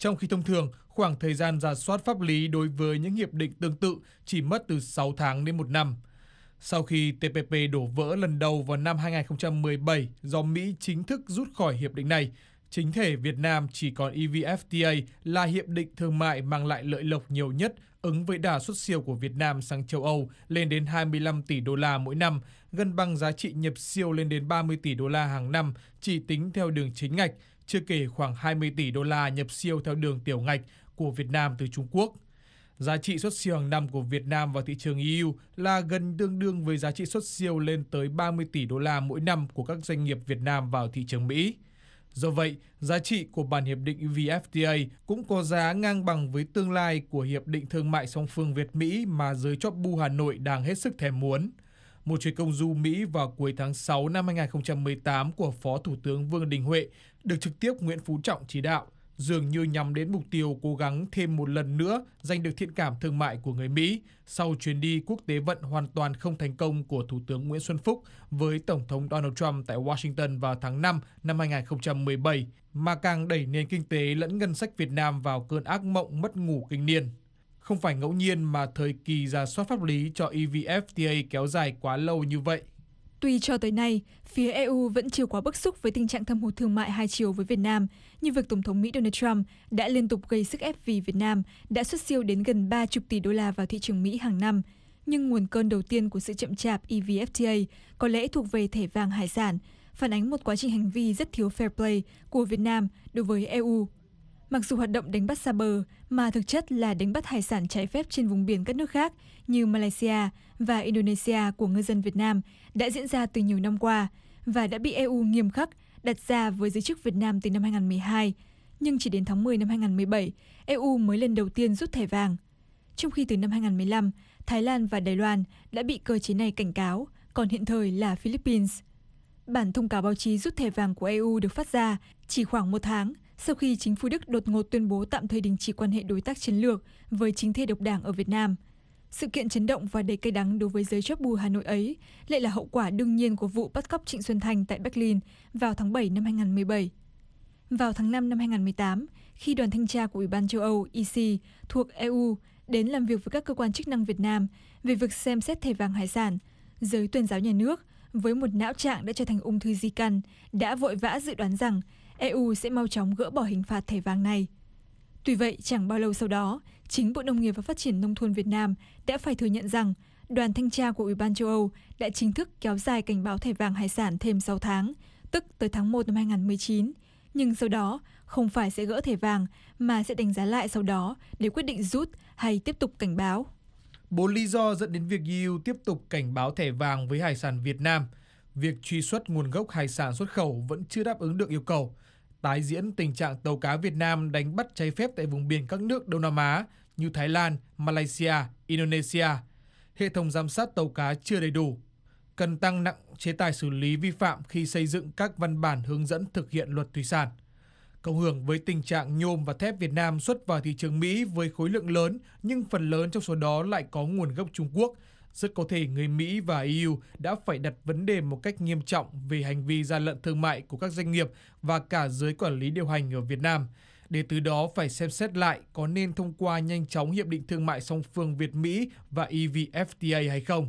trong khi thông thường khoảng thời gian rà soát pháp lý đối với những hiệp định tương tự chỉ mất từ sáu tháng đến một năm. Sau khi tê pê pê đổ vỡ lần đầu vào năm hai nghìn không trăm mười bảy do Mỹ chính thức rút khỏi hiệp định này, chính thể Việt Nam chỉ còn e vê ép tê a là hiệp định thương mại mang lại lợi lộc nhiều nhất, ứng với đà xuất siêu của Việt Nam sang châu Âu lên đến hai mươi lăm tỷ đô la mỗi năm, gần bằng giá trị nhập siêu lên đến ba mươi tỷ đô la hàng năm chỉ tính theo đường chính ngạch, chưa kể khoảng hai mươi tỷ đô la nhập siêu theo đường tiểu ngạch của Việt Nam từ Trung Quốc. Giá trị xuất siêu hàng năm của Việt Nam vào thị trường e u là gần tương đương với giá trị xuất siêu lên tới ba mươi tỷ đô la mỗi năm của các doanh nghiệp Việt Nam vào thị trường Mỹ. Do vậy, giá trị của bản hiệp định e vê ép tê a cũng có giá ngang bằng với tương lai của Hiệp định Thương mại song phương Việt-Mỹ mà giới chóp bu Hà Nội đang hết sức thèm muốn. Một chuyến công du Mỹ vào cuối tháng sáu năm hai nghìn không trăm mười tám của Phó Thủ tướng Vương Đình Huệ được trực tiếp Nguyễn Phú Trọng chỉ đạo, dường như nhằm đến mục tiêu cố gắng thêm một lần nữa giành được thiện cảm thương mại của người Mỹ sau chuyến đi quốc tế vận hoàn toàn không thành công của Thủ tướng Nguyễn Xuân Phúc với Tổng thống Donald Trump tại Washington vào tháng năm năm hai nghìn không trăm mười bảy, mà càng đẩy nền kinh tế lẫn ngân sách Việt Nam vào cơn ác mộng mất ngủ kinh niên. Không phải ngẫu nhiên mà thời kỳ rà soát pháp lý cho e vê ép tê a kéo dài quá lâu như vậy. Tuy cho tới nay, phía e u vẫn chưa quá bức xúc với tình trạng thâm hụt thương mại hai chiều với Việt Nam, như việc Tổng thống Mỹ Donald Trump đã liên tục gây sức ép vì Việt Nam đã xuất siêu đến gần ba mươi tỷ đô la vào thị trường Mỹ hàng năm. Nhưng nguồn cơn đầu tiên của sự chậm chạp e vê ép tê a có lẽ thuộc về thẻ vàng hải sản, phản ánh một quá trình hành vi rất thiếu fair play của Việt Nam đối với e u. Mặc dù hoạt động đánh bắt xa bờ mà thực chất là đánh bắt hải sản trái phép trên vùng biển các nước khác như Malaysia và Indonesia của ngư dân Việt Nam đã diễn ra từ nhiều năm qua và đã bị e u nghiêm khắc đặt ra với giới chức Việt Nam từ năm hai nghìn không trăm mười hai, nhưng chỉ đến tháng mười năm hai nghìn không trăm mười bảy, e u mới lần đầu tiên rút thẻ vàng. Trong khi từ năm hai nghìn không trăm mười lăm, Thái Lan và Đài Loan đã bị cơ chế này cảnh cáo, còn hiện thời là Philippines. Bản thông cáo báo chí rút thẻ vàng của e u được phát ra chỉ khoảng một tháng sau khi chính phủ Đức đột ngột tuyên bố tạm thời đình chỉ quan hệ đối tác chiến lược với chính thể độc đảng ở Việt Nam. Sự kiện chấn động và đầy cay đắng đối với giới chóp bu Hà Nội ấy lại là hậu quả đương nhiên của vụ bắt cóc Trịnh Xuân Thanh tại Berlin vào tháng bảy năm hai nghìn không trăm mười bảy. Vào tháng năm năm hai nghìn không trăm mười tám, khi đoàn thanh tra của Ủy ban châu Âu E C thuộc e u đến làm việc với các cơ quan chức năng Việt Nam về việc xem xét thẻ vàng hải sản, giới tuyên giáo nhà nước với một não trạng đã trở thành ung thư di căn đã vội vã dự đoán rằng e u sẽ mau chóng gỡ bỏ hình phạt thẻ vàng này. Tuy vậy, chẳng bao lâu sau đó, chính Bộ Nông nghiệp và Phát triển Nông thôn Việt Nam đã phải thừa nhận rằng đoàn thanh tra của Ủy ban châu Âu đã chính thức kéo dài cảnh báo thẻ vàng hải sản thêm sáu tháng, tức tới tháng một năm hai nghìn không trăm mười chín. Nhưng sau đó, không phải sẽ gỡ thẻ vàng mà sẽ đánh giá lại sau đó để quyết định rút hay tiếp tục cảnh báo. Bốn lý do dẫn đến việc e u tiếp tục cảnh báo thẻ vàng với hải sản Việt Nam. Việc truy xuất nguồn gốc hải sản xuất khẩu vẫn chưa đáp ứng được yêu cầu. Tái diễn tình trạng tàu cá Việt Nam đánh bắt trái phép tại vùng biển các nước Đông Nam Á như Thái Lan, Malaysia, Indonesia. Hệ thống giám sát tàu cá chưa đầy đủ. Cần tăng nặng chế tài xử lý vi phạm khi xây dựng các văn bản hướng dẫn thực hiện luật thủy sản. Cộng hưởng với tình trạng nhôm và thép Việt Nam xuất vào thị trường Mỹ với khối lượng lớn, nhưng phần lớn trong số đó lại có nguồn gốc Trung Quốc. Rất có thể người Mỹ và e u đã phải đặt vấn đề một cách nghiêm trọng về hành vi gian lận thương mại của các doanh nghiệp và cả giới quản lý điều hành ở Việt Nam, để từ đó phải xem xét lại có nên thông qua nhanh chóng Hiệp định Thương mại song phương Việt-Mỹ và e vê ép tê a hay không.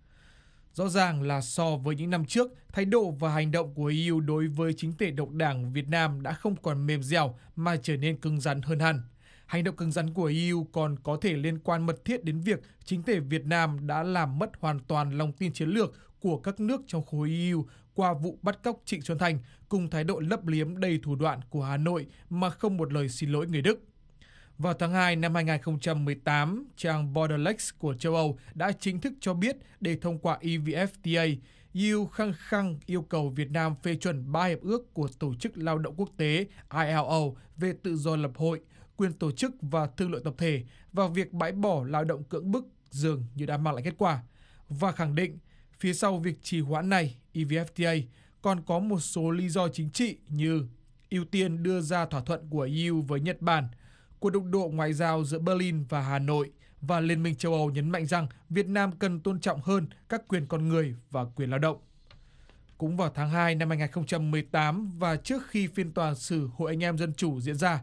Rõ ràng là so với những năm trước, thái độ và hành động của e u đối với chính thể độc đảng Việt Nam đã không còn mềm dẻo mà trở nên cứng rắn hơn hẳn. Hành động cứng rắn của e u còn có thể liên quan mật thiết đến việc chính thể Việt Nam đã làm mất hoàn toàn lòng tin chiến lược của các nước trong khối e u qua vụ bắt cóc Trịnh Xuân Thanh cùng thái độ lấp liếm đầy thủ đoạn của Hà Nội mà không một lời xin lỗi người Đức. Vào tháng hai năm hai nghìn không trăm mười tám, trang Borderlex của châu Âu đã chính thức cho biết để thông qua e vê ép tê a, e u khăng khăng yêu cầu Việt Nam phê chuẩn ba hiệp ước của Tổ chức Lao động Quốc tế I L O về tự do lập hội, quyền tổ chức và thương lượng tập thể và việc bãi bỏ lao động cưỡng bức dường như đã mang lại kết quả, và khẳng định phía sau việc trì hoãn này, e vê ép tê a còn có một số lý do chính trị như ưu tiên đưa ra thỏa thuận của e u với Nhật Bản, cuộc đụng độ ngoại giao giữa Berlin và Hà Nội, và Liên minh châu Âu nhấn mạnh rằng Việt Nam cần tôn trọng hơn các quyền con người và quyền lao động. Cũng vào tháng hai năm hai nghìn không trăm mười tám và trước khi phiên tòa xử Hội Anh em Dân Chủ diễn ra,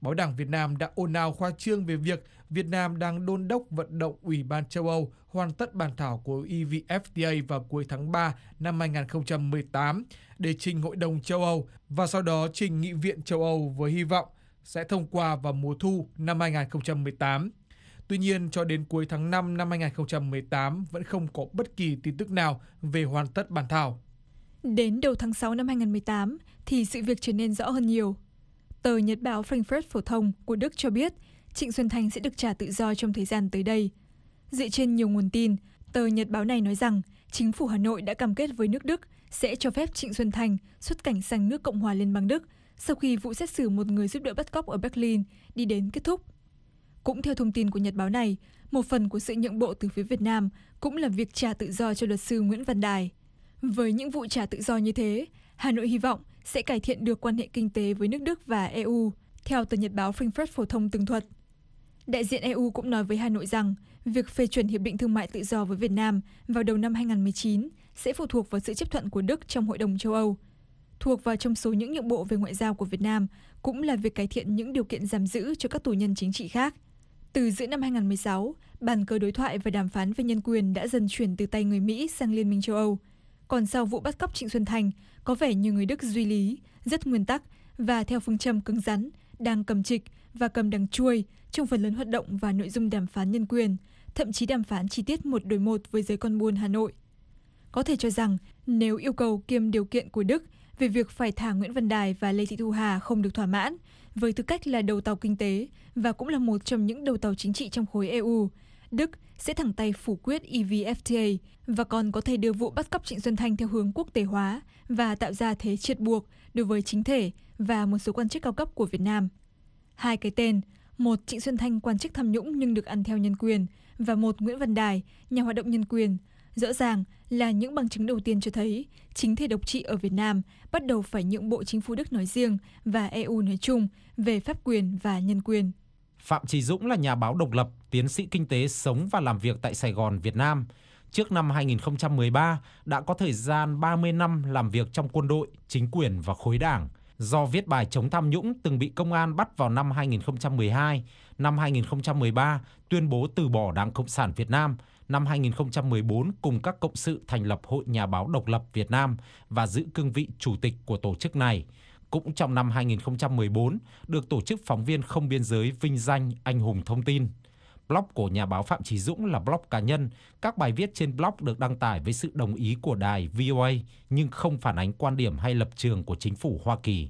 Báo Đảng Việt Nam đã ồn ào khoa trương về việc Việt Nam đang đôn đốc vận động Ủy ban châu Âu hoàn tất bản thảo của e vê ép tê a vào cuối tháng ba năm hai nghìn không trăm mười tám để trình Hội đồng châu Âu và sau đó trình Nghị viện châu Âu với hy vọng sẽ thông qua vào mùa thu năm hai nghìn không trăm mười tám. Tuy nhiên, cho đến cuối tháng năm năm hai nghìn không trăm mười tám vẫn không có bất kỳ tin tức nào về hoàn tất bản thảo. Đến đầu tháng sáu năm hai nghìn không trăm mười tám thì sự việc trở nên rõ hơn nhiều. Tờ Nhật báo Frankfurt Phổ thông của Đức cho biết Trịnh Xuân Thanh sẽ được trả tự do trong thời gian tới đây. Dựa trên nhiều nguồn tin, tờ Nhật báo này nói rằng chính phủ Hà Nội đã cam kết với nước Đức sẽ cho phép Trịnh Xuân Thanh xuất cảnh sang nước Cộng hòa Liên bang Đức sau khi vụ xét xử một người giúp đỡ bắt cóc ở Berlin đi đến kết thúc. Cũng theo thông tin của Nhật báo này, một phần của sự nhượng bộ từ phía Việt Nam cũng là việc trả tự do cho luật sư Nguyễn Văn Đài. Với những vụ trả tự do như thế, Hà Nội hy vọng sẽ cải thiện được quan hệ kinh tế với nước Đức và e u, theo tờ Nhật báo Frankfurt Phổ thông tường thuật. Đại diện e u cũng nói với Hà Nội rằng việc phê chuẩn Hiệp định Thương mại Tự do với Việt Nam vào đầu năm hai nghìn không trăm mười chín sẽ phụ thuộc vào sự chấp thuận của Đức trong Hội đồng châu Âu. Thuộc vào trong số những nhượng bộ về ngoại giao của Việt Nam cũng là việc cải thiện những điều kiện giam giữ cho các tù nhân chính trị khác. Từ giữa năm hai nghìn không trăm mười sáu, bàn cờ đối thoại và đàm phán về nhân quyền đã dần chuyển từ tay người Mỹ sang Liên minh châu Âu. Còn sau vụ bắt cóc Trịnh Xuân Thanh, có vẻ như người Đức duy lý, rất nguyên tắc và theo phương châm cứng rắn, đang cầm trịch và cầm đằng chuôi trong phần lớn hoạt động và nội dung đàm phán nhân quyền, thậm chí đàm phán chi tiết một đối một với giới con buôn Hà Nội. Có thể cho rằng nếu yêu cầu kiêm điều kiện của Đức về việc phải thả Nguyễn Văn Đài và Lê Thị Thu Hà không được thỏa mãn, với tư cách là đầu tàu kinh tế và cũng là một trong những đầu tàu chính trị trong khối e u, Đức sẽ thẳng tay phủ quyết e vê ép tê a và còn có thể đưa vụ bắt cóc Trịnh Xuân Thanh theo hướng quốc tế hóa và tạo ra thế triệt buộc đối với chính thể và một số quan chức cao cấp của Việt Nam. Hai cái tên, một Trịnh Xuân Thanh quan chức tham nhũng nhưng được ăn theo nhân quyền và một Nguyễn Văn Đài, nhà hoạt động nhân quyền, rõ ràng là những bằng chứng đầu tiên cho thấy chính thể độc trị ở Việt Nam bắt đầu phải nhượng bộ chính phủ Đức nói riêng và e u nói chung về pháp quyền và nhân quyền. Phạm Chí Dũng là nhà báo độc lập, tiến sĩ kinh tế, sống và làm việc tại Sài Gòn, Việt Nam. Trước năm hai nghìn không trăm mười ba, đã có thời gian ba mươi năm làm việc trong quân đội, chính quyền và khối đảng. Do viết bài chống tham nhũng từng bị công an bắt vào năm hai nghìn không trăm mười hai, năm hai nghìn không trăm mười ba tuyên bố từ bỏ Đảng Cộng sản Việt Nam, năm hai nghìn không trăm mười bốn cùng các cộng sự thành lập Hội Nhà báo Độc lập Việt Nam và giữ cương vị chủ tịch của tổ chức này. Cũng trong năm hai nghìn không trăm mười bốn, được tổ chức Phóng viên Không Biên giới vinh danh Anh hùng thông tin. Blog của nhà báo Phạm Chí Dũng là blog cá nhân. Các bài viết trên blog được đăng tải với sự đồng ý của đài vê o a nhưng không phản ánh quan điểm hay lập trường của chính phủ Hoa Kỳ.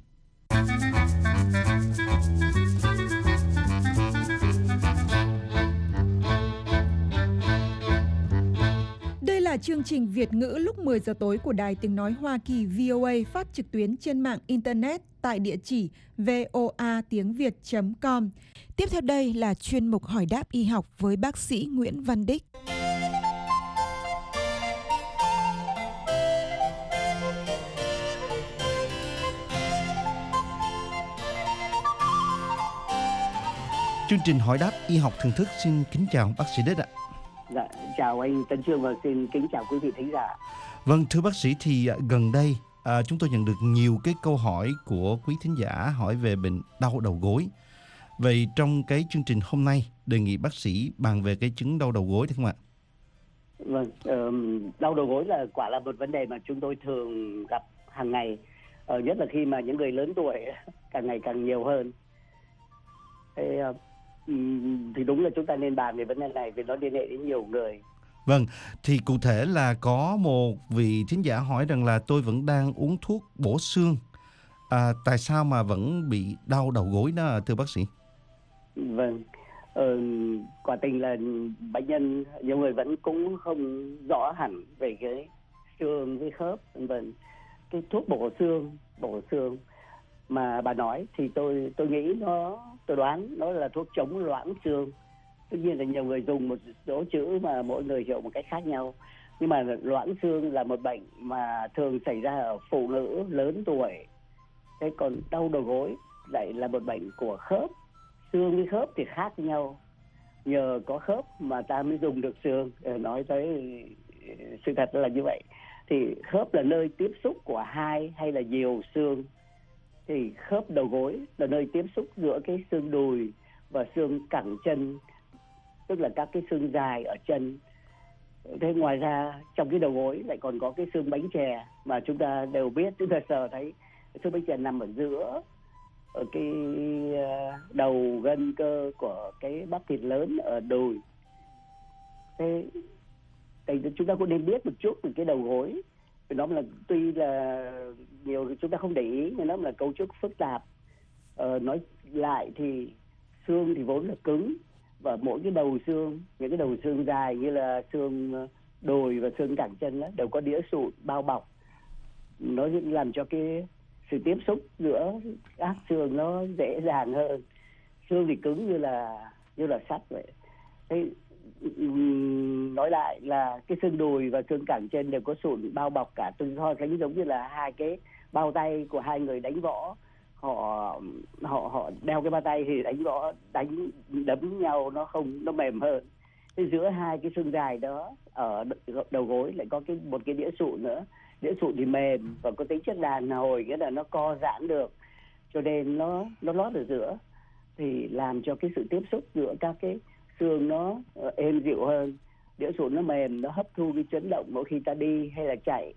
Đây là chương trình Việt ngữ lúc mười giờ tối của Đài Tiếng Nói Hoa Kỳ vê o a phát trực tuyến trên mạng Internet tại địa chỉ voa tiếng việt chấm com. Tiếp theo đây là chuyên mục hỏi đáp y học với bác sĩ Nguyễn Văn Đích. Chương trình hỏi đáp y học thường thức xin kính chào bác sĩ Đích ạ. Dạ, chào anh Tấn Chương và xin kính chào quý vị thính giả. Vâng, thưa bác sĩ thì gần đây à, chúng tôi nhận được nhiều cái câu hỏi của quý thính giả hỏi về bệnh đau đầu gối. Vậy trong cái chương trình hôm nay đề nghị bác sĩ bàn về cái chứng đau đầu gối được không ạ? Vâng, uh, đau đầu gối là quả là một vấn đề mà chúng tôi thường gặp hàng ngày, uh, nhất là khi mà những người lớn tuổi càng ngày càng nhiều hơn. Thế, uh, thì đúng là chúng ta nên bàn về vấn đề này vì nó liên hệ đến nhiều người. Vâng, thì cụ thể là có một vị thính giả hỏi rằng là tôi vẫn đang uống thuốc bổ xương, à, tại sao mà vẫn bị đau đầu gối đó thưa bác sĩ? Vâng, ờ, quả tình là bệnh nhân nhiều người vẫn cũng không rõ hẳn về cái xương với khớp, vân cái thuốc bổ xương bổ xương mà bà nói thì tôi tôi nghĩ nó tôi đoán nó là thuốc chống loãng xương. Tất nhiên là nhiều người dùng một số chữ mà mỗi người hiểu một cách khác nhau, nhưng mà loãng xương là một bệnh mà thường xảy ra ở phụ nữ lớn tuổi. Thế còn đau đầu gối lại là một bệnh của khớp. Xương với khớp thì khác nhau, nhờ có khớp mà ta mới dùng được xương. Nói tới sự thật là như vậy. Thì khớp là nơi tiếp xúc của hai hay là nhiều xương, thì khớp đầu gối là nơi tiếp xúc giữa cái xương đùi và xương cẳng chân, tức là các cái xương dài ở chân. Thế ngoài ra trong cái đầu gối lại còn có cái xương bánh chè mà chúng ta đều biết, chúng ta sờ thấy xương bánh chè nằm ở giữa ở cái đầu gân cơ của cái bắp thịt lớn ở đùi. Thế thì chúng ta cũng nên biết một chút về cái đầu gối. Nó là tuy là nhiều chúng ta không để ý nhưng nó là cấu trúc phức tạp. Ờ, nói lại thì xương thì vốn là cứng, và mỗi cái đầu xương, những cái đầu xương dài như là xương đùi và xương cẳng chân đó, đều có đĩa sụn bao bọc. Nó làm cho cái sự tiếp xúc giữa các xương nó dễ dàng hơn. Xương thì cứng như là như là sắt vậy. Thế nói lại là cái xương đùi và xương cẳng chân đều có sụn bao bọc cả, tôi so sánh giống như là hai cái bao tay của hai người đánh võ. Họ họ họ đeo cái bao tay thì đánh võ đánh đấm nhau nó không nó mềm hơn. Thế giữa hai cái xương dài đó ở đầu gối lại có cái một cái đĩa sụn nữa. Đĩa sụn thì mềm và có tính chất đàn hồi, nghĩa là nó co giãn được, cho nên nó nó lót ở giữa thì làm cho cái sự tiếp xúc giữa các cái xương nó êm dịu hơn. Đĩa sụn nó mềm, nó hấp thu cái chấn động mỗi khi ta đi hay là chạy.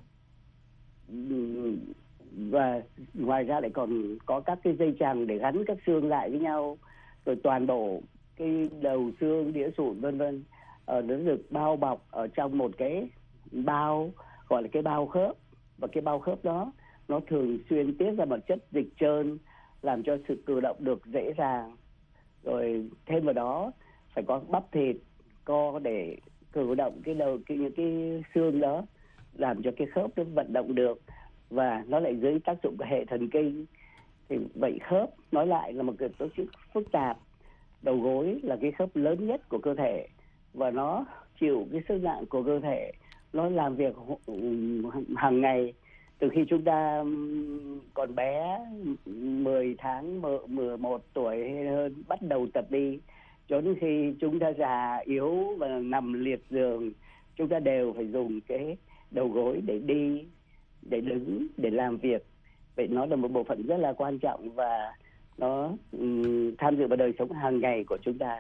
Và ngoài ra lại còn có các cái dây chằng để gắn các xương lại với nhau, rồi toàn bộ cái đầu xương, đĩa sụn vân vân ờ, nó được bao bọc ở trong một cái bao gọi là cái bao khớp, và cái bao khớp đó nó thường xuyên tiết ra một chất dịch trơn làm cho sự cử động được dễ dàng. Rồi thêm vào đó phải có bắp thịt co để cử động cái đầu cái những cái xương đó, làm cho cái khớp nó vận động được, và nó lại dưới tác dụng của hệ thần kinh. Thì vậy khớp nói lại là một cái tổ chức phức tạp. Đầu gối là cái khớp lớn nhất của cơ thể và nó chịu cái sức nặng của cơ thể, nó làm việc hàng ngày từ khi chúng ta còn bé mười tháng, mười một tuổi hay hơn bắt đầu tập đi, cho đến khi chúng ta già yếu và nằm liệt giường, chúng ta đều phải dùng cái đầu gối để đi, để đứng, để làm việc. Vậy nó là một bộ phận rất là quan trọng và nó um, tham dự vào đời sống hàng ngày của chúng ta.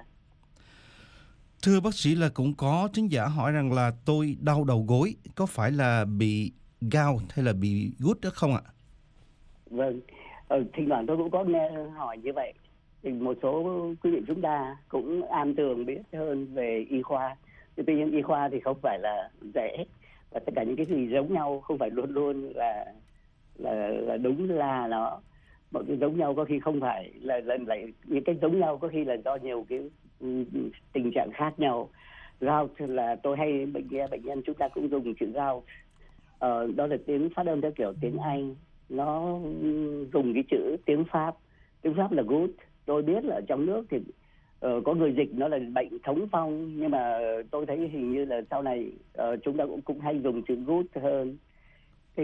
Thưa bác sĩ, là cũng có thính giả hỏi rằng là tôi đau đầu gối, có phải là bị gout hay là bị gút đó không ạ? Vâng, ờ, thỉnh thoảng tôi cũng có nghe hỏi như vậy. Thì một số quý vị chúng ta cũng am tường biết hơn về y khoa. Tuy nhiên y khoa thì không phải là dễ, và tất cả những cái gì giống nhau không phải luôn luôn là là là đúng là nó. Một cái giống nhau có khi không phải là là lại những cái giống nhau có khi là do nhiều cái tình trạng khác nhau. Gout là tôi hay bệnh nghe bệnh nhân chúng ta cũng dùng chữ gout. Ờ, đó là tiếng phát âm theo kiểu tiếng Anh, nó dùng cái chữ tiếng Pháp. Tiếng Pháp là gut. Tôi biết là ở trong nước thì uh, có người dịch nó là bệnh thống phong, nhưng mà tôi thấy hình như là sau này uh, chúng ta cũng, cũng hay dùng chữ gut hơn. Thì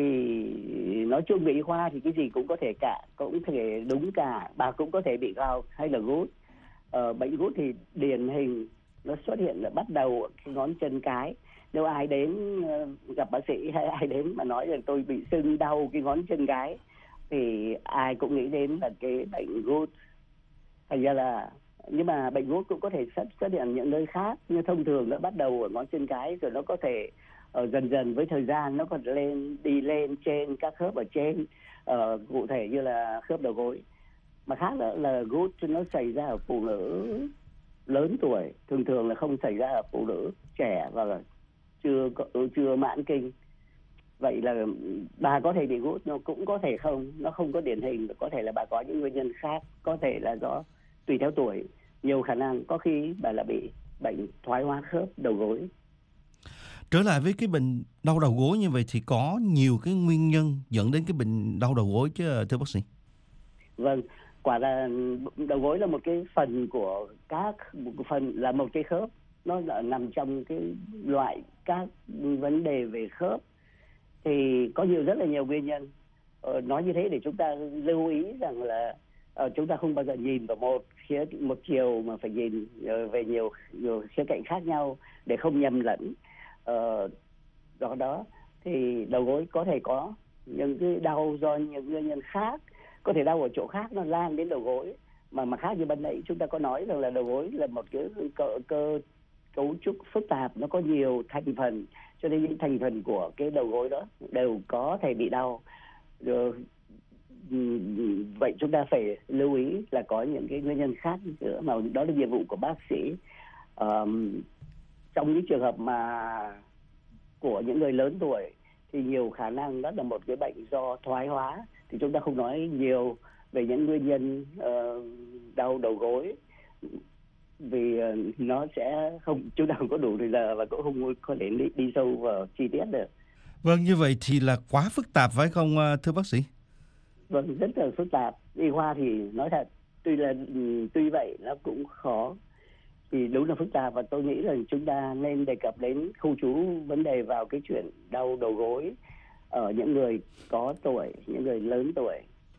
nói chung về y khoa thì cái gì cũng có thể cả, cũng thể đúng cả. Bà cũng có thể bị gout hay là gút. Ờ, bệnh gút thì điển hình nó xuất hiện là bắt đầu cái ngón chân cái. Nếu ai đến uh, gặp bác sĩ hay ai đến mà nói rằng tôi bị sưng đau cái ngón chân cái thì ai cũng nghĩ đến là cái bệnh gút. Thành ra là, nhưng mà bệnh gút cũng có thể xuất, xuất hiện ở những nơi khác, nhưng thông thường nó bắt đầu ở ngón chân cái, rồi nó có thể ở dần dần với thời gian nó còn lên đi lên trên các khớp ở trên, uh, cụ thể như là khớp đầu gối. Mà khác nữa là gút nó xảy ra ở phụ nữ lớn tuổi, thường thường là không xảy ra ở phụ nữ trẻ và chưa chưa mãn kinh. Vậy là bà có thể bị gút, nó cũng có thể không, nó không có điển hình, có thể là bà có những nguyên nhân khác, có thể là do tùy theo tuổi, nhiều khả năng có khi bà là bị bệnh thoái hóa khớp đầu gối. Trở lại với cái bệnh đau đầu gối như vậy thì có nhiều cái nguyên nhân dẫn đến cái bệnh đau đầu gối chứ thưa bác sĩ? Vâng, quả là đầu gối là một cái phần của các một phần là một cái khớp, nó là nằm trong cái loại các vấn đề về khớp. Thì có nhiều rất là nhiều nguyên nhân. Ờ, nói như thế để chúng ta lưu ý rằng là uh, chúng ta không bao giờ nhìn vào một khía một chiều mà phải nhìn uh, về nhiều nhiều khía cạnh khác nhau để không nhầm lẫn. Uh, do đó thì đầu gối có thể có những cái đau do những nguyên nhân khác, có thể đau ở chỗ khác nó lan đến đầu gối. Mà mà khác như ban nãy chúng ta có nói rằng là đầu gối là một cái cơ, cơ cấu trúc phức tạp, nó có nhiều thành phần, cho nên những thành phần của cái đầu gối đó đều có thể bị đau. Rồi, vậy chúng ta phải lưu ý là có những cái nguyên nhân khác nữa, mà đó là nhiệm vụ của bác sĩ. Um, trong những trường hợp mà của những người lớn tuổi thì nhiều khả năng đó là một cái bệnh do thoái hóa, thì chúng ta không nói nhiều về những nguyên nhân uh, đau đầu gối vì uh, nó sẽ không, chúng ta không có đủ thời giờ và cũng không có thể đi, đi sâu vào chi tiết được. Vâng, như vậy thì là quá phức tạp phải không thưa bác sĩ? Vâng, rất là phức tạp. Y khoa thì nói thật, tuy là tuy vậy nó cũng khó, thì đúng là phức tạp, và tôi nghĩ là chúng ta nên đề cập đến khu trú vấn đề vào cái chuyện đau đầu gối ở những người có tuổi, những người lớn tuổi.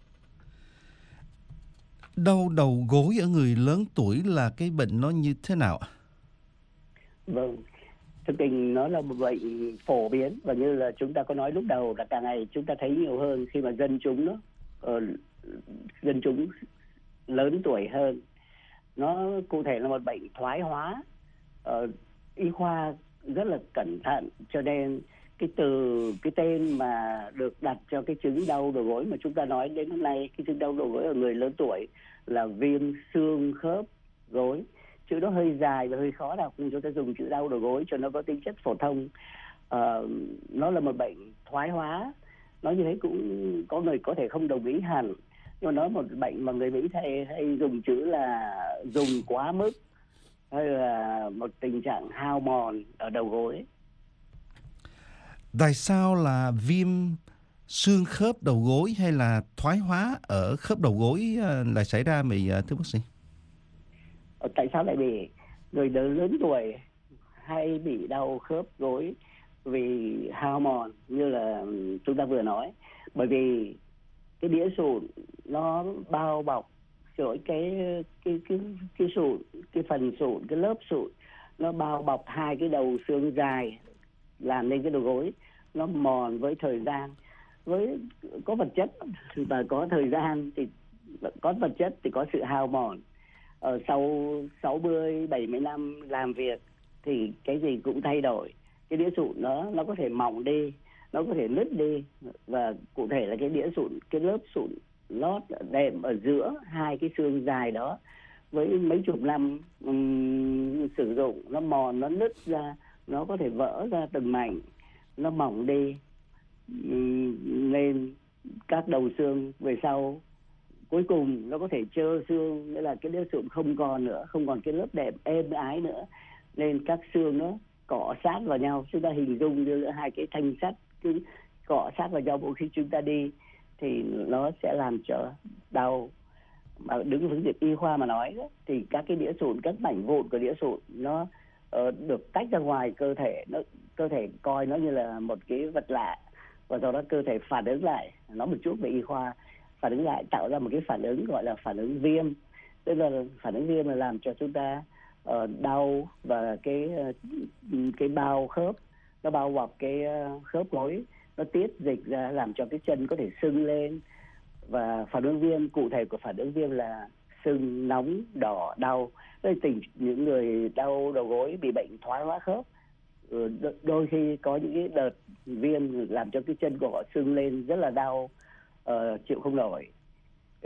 Đau đầu gối ở người lớn tuổi là cái bệnh nó như thế nào? Vâng, thực tình nó là một bệnh phổ biến, và như là chúng ta có nói lúc đầu là càng ngày chúng ta thấy nhiều hơn khi mà dân chúng nó uh, dân chúng lớn tuổi hơn. Nó cụ thể là một bệnh thoái hóa. Uh, y khoa rất là cẩn thận, cho nên cái từ cái tên mà được đặt cho cái chứng đau đầu gối mà chúng ta nói đến hôm nay, cái chứng đau đầu gối ở người lớn tuổi là viêm xương khớp gối. Chữ đó hơi dài và hơi khó đọc, nhưng chúng ta dùng chữ đau đầu gối cho nó có tính chất phổ thông. Uh, nó là một bệnh thoái hóa. Nói như thế cũng có người có thể không đồng ý hẳn, nhưng mà nó là một bệnh mà người Mỹ hay, hay dùng chữ là dùng quá mức, hay là một tình trạng hao mòn ở đầu gối. Tại sao là viêm xương khớp đầu gối hay là thoái hóa ở khớp đầu gối lại xảy ra vậy thưa bác sĩ? Tại sao lại bị người lớn, lớn tuổi hay bị đau khớp gối vì hao mòn như là chúng ta vừa nói? Bởi vì cái đĩa sụn nó bao bọc rồi cái cái cái cái sụn, cái phần sụn, cái lớp sụn nó bao bọc hai cái đầu xương dài làm nên cái đầu gối. Nó mòn với thời gian, với có vật chất và có thời gian thì có vật chất thì có sự hao mòn. Ở sau sáu mươi bảy mươi năm làm việc thì cái gì cũng thay đổi. Cái đĩa sụn nó nó có thể mỏng đi, nó có thể nứt đi, và cụ thể là cái đĩa sụn, cái lớp sụn lót đệm ở giữa hai cái xương dài đó với mấy chục năm um, sử dụng, nó mòn, nó nứt ra, nó có thể vỡ ra từng mảnh, nó mỏng đi, um, nên các đầu xương về sau cuối cùng nó có thể trơ xương, nghĩa là cái đĩa sụn không còn nữa, không còn cái lớp đệm êm ái nữa, nên các xương nó cọ sát vào nhau. Chúng ta hình dung như hai cái thanh sắt cứ cọ sát vào nhau mỗi khi chúng ta đi thì nó sẽ làm cho đau. Mà đứng phương diện y khoa mà nói đó, thì các cái đĩa sụn, các mảnh vụn của đĩa sụn nó uh, được tách ra ngoài cơ thể, nó cơ thể coi nó như là một cái vật lạ, và do đó cơ thể phản ứng lại. Nói một chút về y khoa, phản ứng lại tạo ra một cái phản ứng gọi là phản ứng viêm. Tức là phản ứng viêm là làm cho chúng ta uh, đau, và cái uh, cái bao khớp nó bao bọc cái uh, khớp gối, nó tiết dịch ra làm cho cái chân có thể sưng lên. Và phản ứng viêm, cụ thể của phản ứng viêm là sưng, nóng, đỏ, đau. Đây tình những người đau đầu gối bị bệnh thoái hóa khớp, đôi khi có những cái đợt viêm làm cho cái chân của họ sưng lên rất là đau, uh, chịu không nổi. Uh,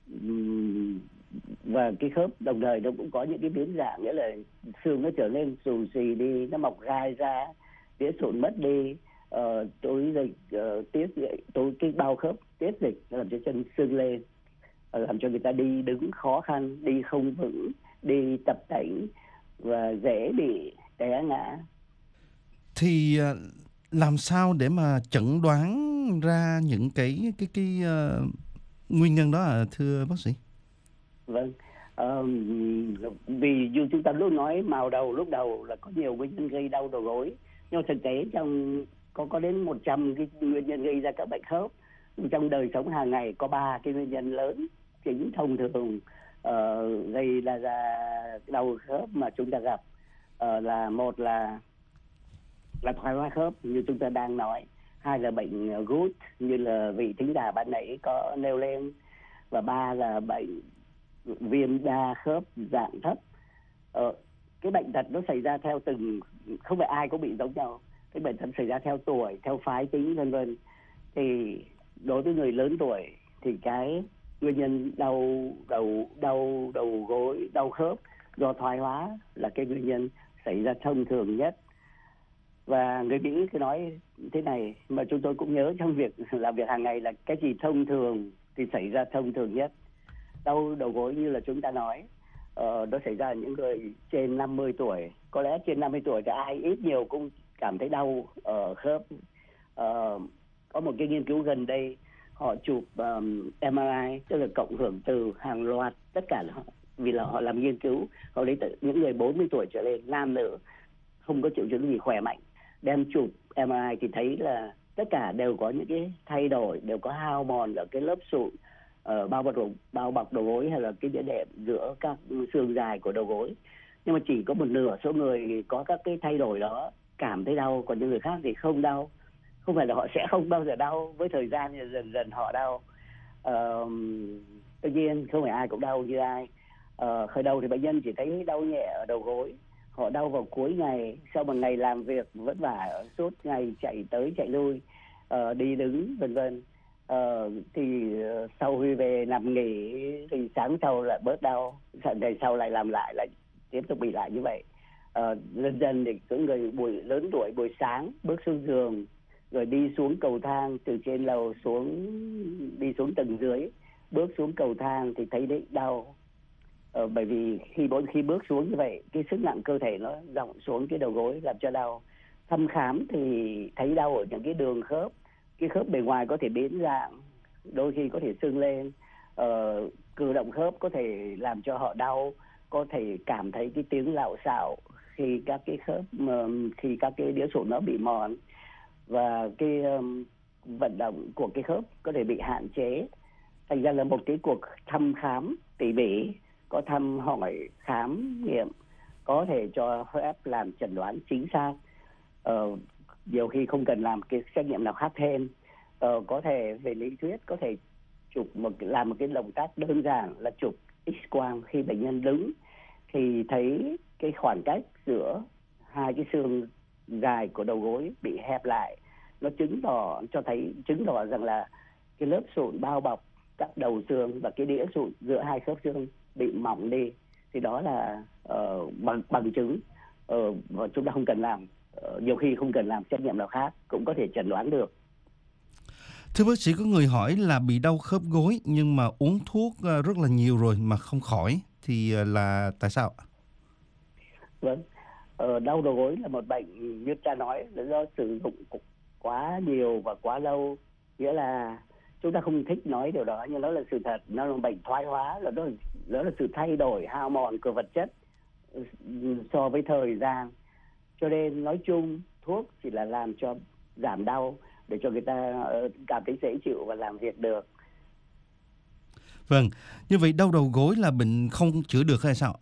và cái khớp đồng thời nó cũng có những cái biến dạng, nghĩa là xương nó trở nên xù xì đi, nó mọc gai ra, đĩa sụn mất đi, uh, tối dịch uh, tiết tối cái bao khớp tiết dịch làm cho chân sưng lên, uh, làm cho người ta đi đứng khó khăn, đi không vững, đi tập tễnh và dễ bị té ngã. Thì uh, làm sao để mà chẩn đoán ra những cái cái cái uh, nguyên nhân đó à, thưa bác sĩ? Vâng, uh, vì như chúng ta lúc nói màu đầu lúc đầu là có nhiều nguyên nhân gây đau đầu gối, nhưng thực tế trong có có đến một trăm cái nguyên nhân gây ra các bệnh khớp. Trong đời sống hàng ngày có ba cái nguyên nhân lớn chính thông thường uh, gây ra, ra đau khớp mà chúng ta gặp, uh, là một là là thoái hóa khớp như chúng ta đang nói, hai là bệnh gút như là vị thính giả ban nãy có nêu lên, và ba là bệnh viêm đa khớp dạng thấp. Ờ, cái bệnh tật nó xảy ra theo từng, không phải ai cũng bị giống nhau. Cái bệnh tật xảy ra theo tuổi, theo phái tính vân vân. Thì đối với người lớn tuổi thì cái nguyên nhân đau đầu đau đầu gối, đau khớp do thoái hóa là cái nguyên nhân xảy ra thông thường nhất. Và người Mỹ cứ nói thế này mà chúng tôi cũng nhớ trong việc làm việc hàng ngày là cái gì thông thường thì xảy ra thông thường nhất. Đau đầu gối như là chúng ta nói, uh, nó xảy ra ở những người trên năm mươi tuổi. Có lẽ trên năm mươi tuổi thì ai ít nhiều cũng cảm thấy đau ở uh, khớp. Uh, có một cái nghiên cứu gần đây, họ chụp um, em rờ i, tức là cộng hưởng từ hàng loạt tất cả là họ, vì là họ làm nghiên cứu, họ lấy từ những người bốn mươi tuổi trở lên, nam nữ, không có triệu chứng gì, khỏe mạnh, đem chụp em rờ i thì thấy là tất cả đều có những cái thay đổi, đều có hao mòn ở cái lớp sụn uh, bao bọc bao bọc đầu gối hay là cái đĩa đệm giữa các xương dài của đầu gối. Nhưng mà chỉ có một nửa số người có các cái thay đổi đó cảm thấy đau, còn những người khác thì không đau. Không phải là họ sẽ không bao giờ đau, với thời gian thì dần dần họ đau. Uh, tất nhiên không phải ai cũng đau như ai. Uh, khởi đầu thì bệnh nhân chỉ thấy đau nhẹ ở đầu gối, họ đau vào cuối ngày, sau một ngày làm việc vất vả suốt ngày chạy tới chạy lui, uh, đi đứng vân vân. Uh, thì uh, sau khi về nằm nghỉ thì sáng sau lại bớt đau, ngày sau lại làm lại, lại tiếp tục bị lại như vậy. Uh, dần dần thì có người buổi lớn tuổi buổi sáng bước xuống giường rồi đi xuống cầu thang từ trên lầu xuống, đi xuống tầng dưới, bước xuống cầu thang thì thấy đấy đau. Ờ, bởi vì khi mỗi khi bước xuống như vậy, cái sức nặng cơ thể nó dòng xuống cái đầu gối làm cho đau. Thăm khám thì thấy đau ở những cái đường khớp, cái khớp bề ngoài có thể biến dạng, đôi khi có thể sưng lên. Ờ, cử động khớp có thể làm cho họ đau, có thể cảm thấy cái tiếng lạo xạo khi các cái khớp, khi các cái đĩa sụn nó bị mòn, và cái um, vận động của cái khớp có thể bị hạn chế. Thành ra là một cái cuộc thăm khám tỉ mỉ, có thăm hỏi khám nghiệm, có thể cho phép làm chẩn đoán chính xác. Ờ, nhiều khi không cần làm cái xét nghiệm nào khác thêm. Ờ, có thể về lý thuyết có thể chụp một làm một cái động tác đơn giản là chụp X-quang khi bệnh nhân đứng, thì thấy cái khoảng cách giữa hai cái xương dài của đầu gối bị hẹp lại, nó chứng tỏ cho thấy chứng tỏ rằng là cái lớp sụn bao bọc các đầu xương và cái đĩa sụn giữa hai khớp xương bị mỏng đi. Thì đó là uh, bằng bằng chứng. Uh, và chúng ta không cần làm, uh, nhiều khi không cần làm xét nghiệm nào khác cũng có thể chẩn đoán được. Thưa bác sĩ, có người hỏi là bị đau khớp gối nhưng mà uống thuốc rất là nhiều rồi mà không khỏi, thì là tại sao? Vâng, ờ, đau đầu gối là một bệnh như cha nói là do sử dụng quá nhiều và quá lâu. Nghĩa là chúng ta không thích nói điều đó nhưng nó là sự thật, nó là bệnh thoái hóa, là nó, nó là sự thay đổi hao mòn của vật chất so với thời gian. Cho nên nói chung thuốc chỉ là làm cho giảm đau để cho người ta cảm thấy dễ chịu và làm việc được. Vâng, như vậy đau đầu gối là bệnh không chữa được hay sao?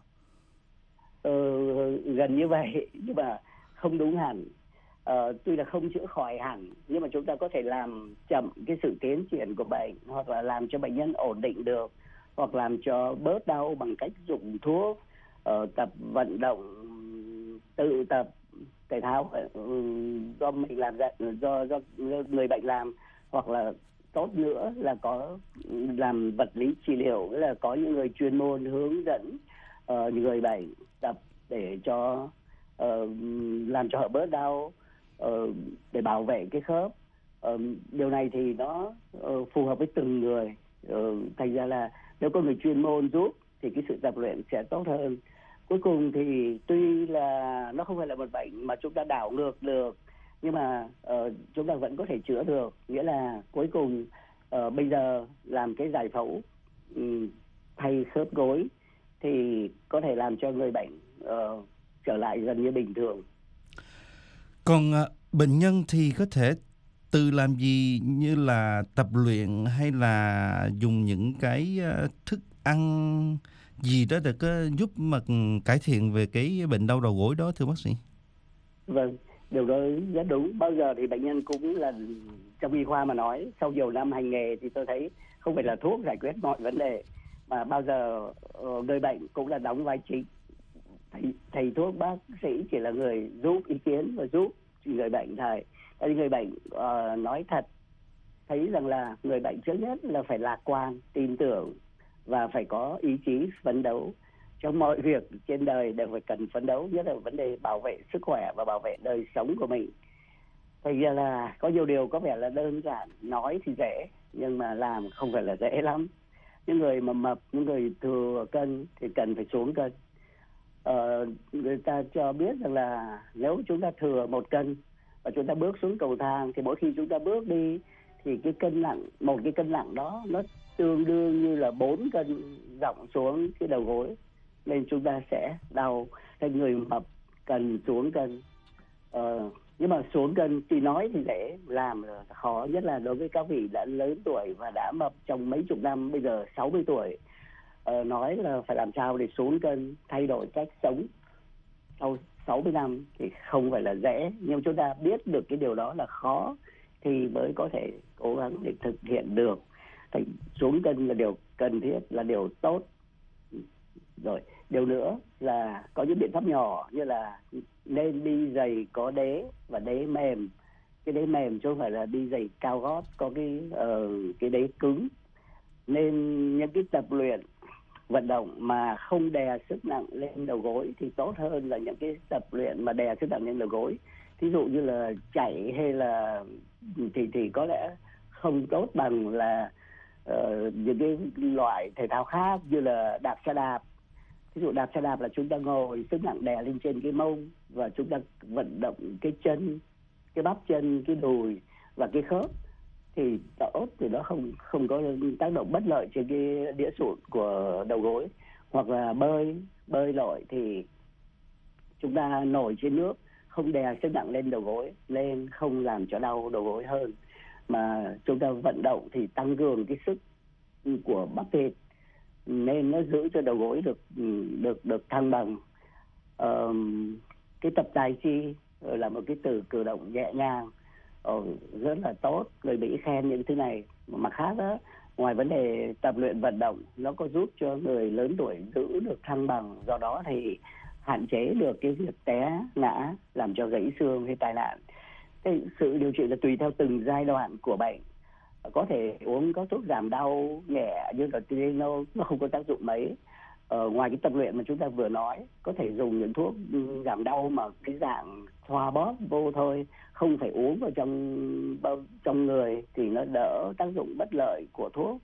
Ờ, gần như vậy, nhưng mà không đúng hẳn. Ờ, tuy là không chữa khỏi hẳn, nhưng mà chúng ta có thể làm chậm cái sự tiến triển của bệnh, hoặc là làm cho bệnh nhân ổn định được, hoặc làm cho bớt đau bằng cách dùng thuốc, uh, tập vận động, tự tập thể thao uh, do mình làm, do, do người bệnh làm, hoặc là tốt nữa là có làm vật lý trị liệu, tức là có những người chuyên môn hướng dẫn uh, người bệnh tập để cho uh, làm cho họ bớt đau, uh, để bảo vệ cái khớp. Uh, điều này thì nó uh, phù hợp với từng người. Uh, thành ra là nếu có người chuyên môn giúp thì cái sự tập luyện sẽ tốt hơn. Cuối cùng thì tuy là nó không phải là một bệnh mà chúng ta đảo ngược được, nhưng mà uh, chúng ta vẫn có thể chữa được. Nghĩa là cuối cùng uh, bây giờ làm cái giải phẫu um, thay khớp gối thì có thể làm cho người bệnh uh, trở lại gần như bình thường. Còn uh, bệnh nhân thì có thể tự làm gì, như là tập luyện hay là dùng những cái uh, thức ăn gì đó để có giúp mà cải thiện về cái bệnh đau đầu gối đó thưa bác sĩ? Vâng, điều đó rất đúng. Bao giờ thì bệnh nhân cũng là, trong y khoa mà nói, sau nhiều năm hành nghề thì tôi thấy không phải là thuốc giải quyết mọi vấn đề, mà bao giờ uh, người bệnh cũng là đóng vai chính. Thầy, thầy thuốc bác sĩ chỉ là người giúp ý kiến và giúp người bệnh thầy. Tại người bệnh uh, nói thật, thấy rằng là người bệnh trước nhất là phải lạc quan, tin tưởng và phải có ý chí phấn đấu. Trong mọi việc trên đời đều phải cần phấn đấu, nhất là vấn đề bảo vệ sức khỏe và bảo vệ đời sống của mình. Thành ra là có nhiều điều có vẻ là đơn giản, nói thì dễ nhưng mà làm không phải là dễ lắm. Những người mà mập, những người thừa cân thì cần phải xuống cân. Ờ, người ta cho biết rằng là nếu chúng ta thừa một cân và chúng ta bước xuống cầu thang thì mỗi khi chúng ta bước đi thì cái cân nặng, một cái cân nặng đó nó tương đương như là bốn cân dọng xuống cái đầu gối, nên chúng ta sẽ đau. Cái người mập cần xuống cân. Ờ, nhưng mà xuống cân thì nói thì dễ, làm là khó, nhất là đối với các vị đã lớn tuổi và đã mập trong mấy chục năm, bây giờ sáu mươi tuổi. Ờ, nói là phải làm sao để xuống cân, thay đổi cách sống sau sáu mươi năm thì không phải là dễ, nhưng chúng ta biết được cái điều đó là khó thì mới có thể cố gắng để thực hiện được. Thì xuống cân là điều cần thiết, là điều tốt. Rồi, điều nữa là có những biện pháp nhỏ như là nên đi giày có đế và đế mềm. Cái đế mềm chứ không phải là đi giày cao gót có cái uh, cái đế cứng. Nên những cái tập luyện vận động mà không đè sức nặng lên đầu gối thì tốt hơn là những cái tập luyện mà đè sức nặng lên đầu gối. Thí dụ như là chạy hay là thì thì có lẽ không tốt bằng là uh, những cái loại thể thao khác như là đạp xe đạp. Ví dụ đạp xe đạp là chúng ta ngồi, sức nặng đè lên trên cái mông và chúng ta vận động cái chân, cái bắp chân, cái đùi và cái khớp thì tốt, thì nó không không có tác động bất lợi trên cái đĩa sụn của đầu gối. Hoặc là bơi, bơi lội thì chúng ta nổi trên nước, không đè sức nặng lên đầu gối, lên không làm cho đau đầu gối hơn, mà chúng ta vận động thì tăng cường cái sức của bắp thịt, nên nó giữ cho đầu gối được được được thăng bằng. Uh, cái tập tai chi là một cái từ cử động nhẹ nhàng, uh, rất là tốt, người Mỹ khen những thứ này. Mặt khác đó, ngoài vấn đề tập luyện vận động, nó có giúp cho người lớn tuổi giữ được thăng bằng, do đó thì hạn chế được cái việc té ngã làm cho gãy xương hay tai nạn. Cái sự điều trị là tùy theo từng giai đoạn của bệnh. Có thể uống các thuốc giảm đau nhẹ như là Tylenol, nó không có tác dụng mấy. Ờ, ngoài cái tập luyện mà chúng ta vừa nói, có thể dùng những thuốc giảm đau mà cái dạng thoa bóp vô thôi, không phải uống vào trong trong người thì nó đỡ tác dụng bất lợi của thuốc.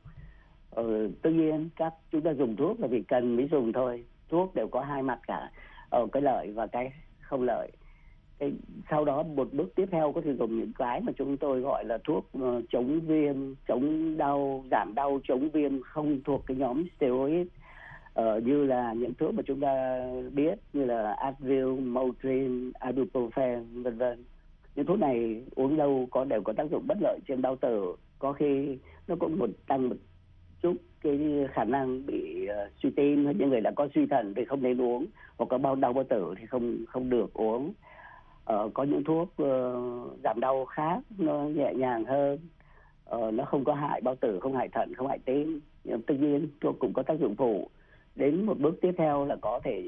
Ờ, tất nhiên các chúng ta dùng thuốc là vì cần mới dùng thôi. Thuốc đều có hai mặt cả, ờ, cái lợi và cái không lợi. Cái, sau đó một bước tiếp theo có thể dùng những cái mà chúng tôi gọi là thuốc uh, chống viêm, chống đau, giảm đau, chống viêm không thuộc cái nhóm steroid, uh, như là những thuốc mà chúng ta biết như là Advil, Motrin, Ibuprofen, vân vân. Những thuốc này uống lâu có đều có tác dụng bất lợi trên bao tử, có khi nó cũng một tăng một chút cái khả năng bị uh, suy tim. Những người đã có suy thận thì không nên uống, hoặc có bao đau bao tử thì không không được uống. Ờ, có những thuốc uh, giảm đau khác, nó nhẹ nhàng hơn, uh, nó không có hại bao tử, không hại thận, không hại tim. Nhưng tất nhiên thuốc cũng có tác dụng phụ. Đến một bước tiếp theo là có thể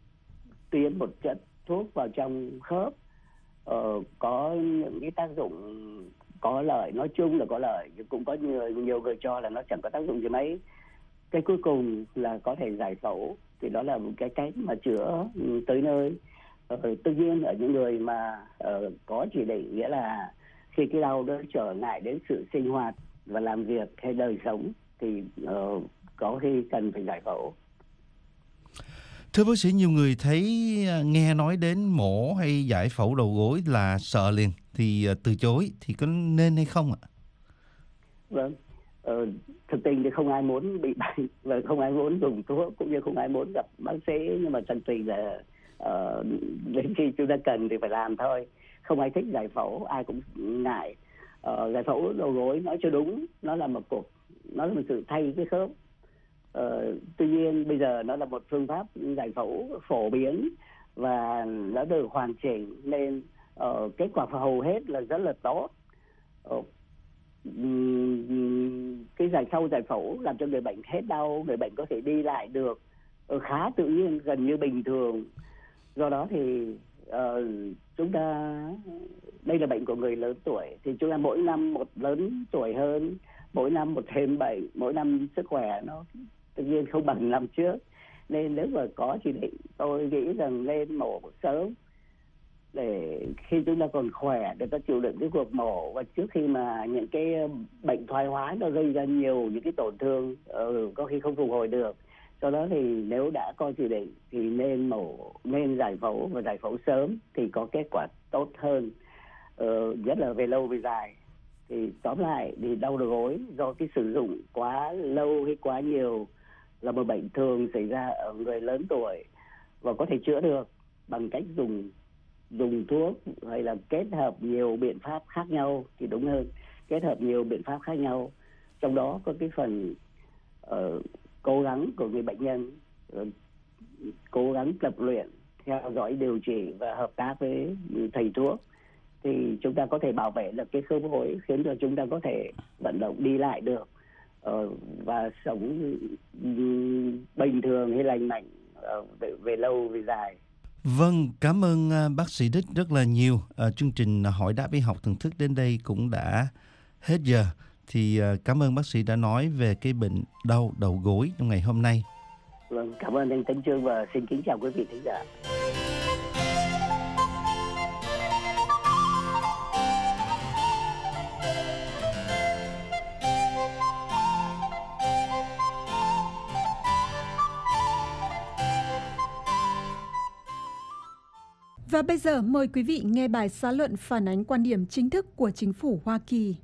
tiến một chất thuốc vào trong khớp, uh, có những cái tác dụng có lợi, nói chung là có lợi, nhưng cũng có nhiều, nhiều người cho là nó chẳng có tác dụng gì mấy. Cái cuối cùng là có thể giải phẫu, thì đó là một cái cách mà chữa tới nơi. Ờ, tất nhiên ở những người mà uh, có chỉ định, nghĩa là khi cái đau đó trở ngại đến sự sinh hoạt và làm việc hay đời sống thì uh, có khi cần phải giải phẫu. Thưa bác sĩ, nhiều người thấy nghe nói đến mổ hay giải phẫu đầu gối là sợ liền, thì uh, từ chối, thì có nên hay không ạ? Vâng, uh, thực tình thì không ai muốn bị bệnh và không ai muốn dùng thuốc, cũng như không ai muốn gặp bác sĩ, nhưng mà thật tình là Uh, đến khi chúng ta cần thì phải làm thôi. Không ai thích giải phẫu, ai cũng ngại. Uh, giải phẫu đầu gối nói cho đúng, nó là một cuộc, nó là một sự thay cái khớp. Uh, tuy nhiên bây giờ nó là một phương pháp giải phẫu phổ biến và nó được hoàn chỉnh, nên ờ, kết quả hầu hết là rất là tốt. Ờ, cái giải phẫu giải phẫu làm cho người bệnh hết đau, người bệnh có thể đi lại được ờ, khá tự nhiên, gần như bình thường. Do đó thì uh, chúng ta, đây là bệnh của người lớn tuổi, thì chúng ta mỗi năm một lớn tuổi hơn, mỗi năm một thêm bệnh, mỗi năm sức khỏe nó tự nhiên không bằng năm trước. Nên nếu mà có chỉ định, tôi nghĩ rằng nên mổ sớm để khi chúng ta còn khỏe để ta chịu đựng cái cuộc mổ, và trước khi mà những cái bệnh thoái hóa nó gây ra nhiều những cái tổn thương uh, có khi không phục hồi được. Do đó thì nếu đã có chỉ định thì nên mổ, nên giải phẫu, và giải phẫu sớm thì có kết quả tốt hơn, uh, nhất là về lâu về dài. Thì tóm lại thì đau đầu gối do cái sử dụng quá lâu hay quá nhiều là một bệnh thường xảy ra ở người lớn tuổi và có thể chữa được bằng cách dùng dùng thuốc hay là kết hợp nhiều biện pháp khác nhau thì đúng hơn, kết hợp nhiều biện pháp khác nhau, trong đó có cái phần uh, cố gắng của người bệnh nhân, uh, cố gắng tập luyện, theo dõi điều trị và hợp tác với thầy thuốc, thì chúng ta có thể bảo vệ được cái khớp gối, khiến cho chúng ta có thể vận động đi lại được uh, và sống um, bình thường hay lành mạnh uh, về, về lâu về dài. Vâng, cảm ơn uh, bác sĩ Đích rất là nhiều. Uh, chương trình Hỏi đáp y học thưởng thức đến đây cũng đã hết giờ. Thì uh, cảm ơn bác sĩ đã nói về cái bệnh đau đầu gối trong ngày hôm nay. Vâng, cảm ơn anh Tấn Chương và xin kính chào quý vị thính giả. Và bây giờ mời quý vị nghe bài xã luận phản ánh quan điểm chính thức của chính phủ Hoa Kỳ.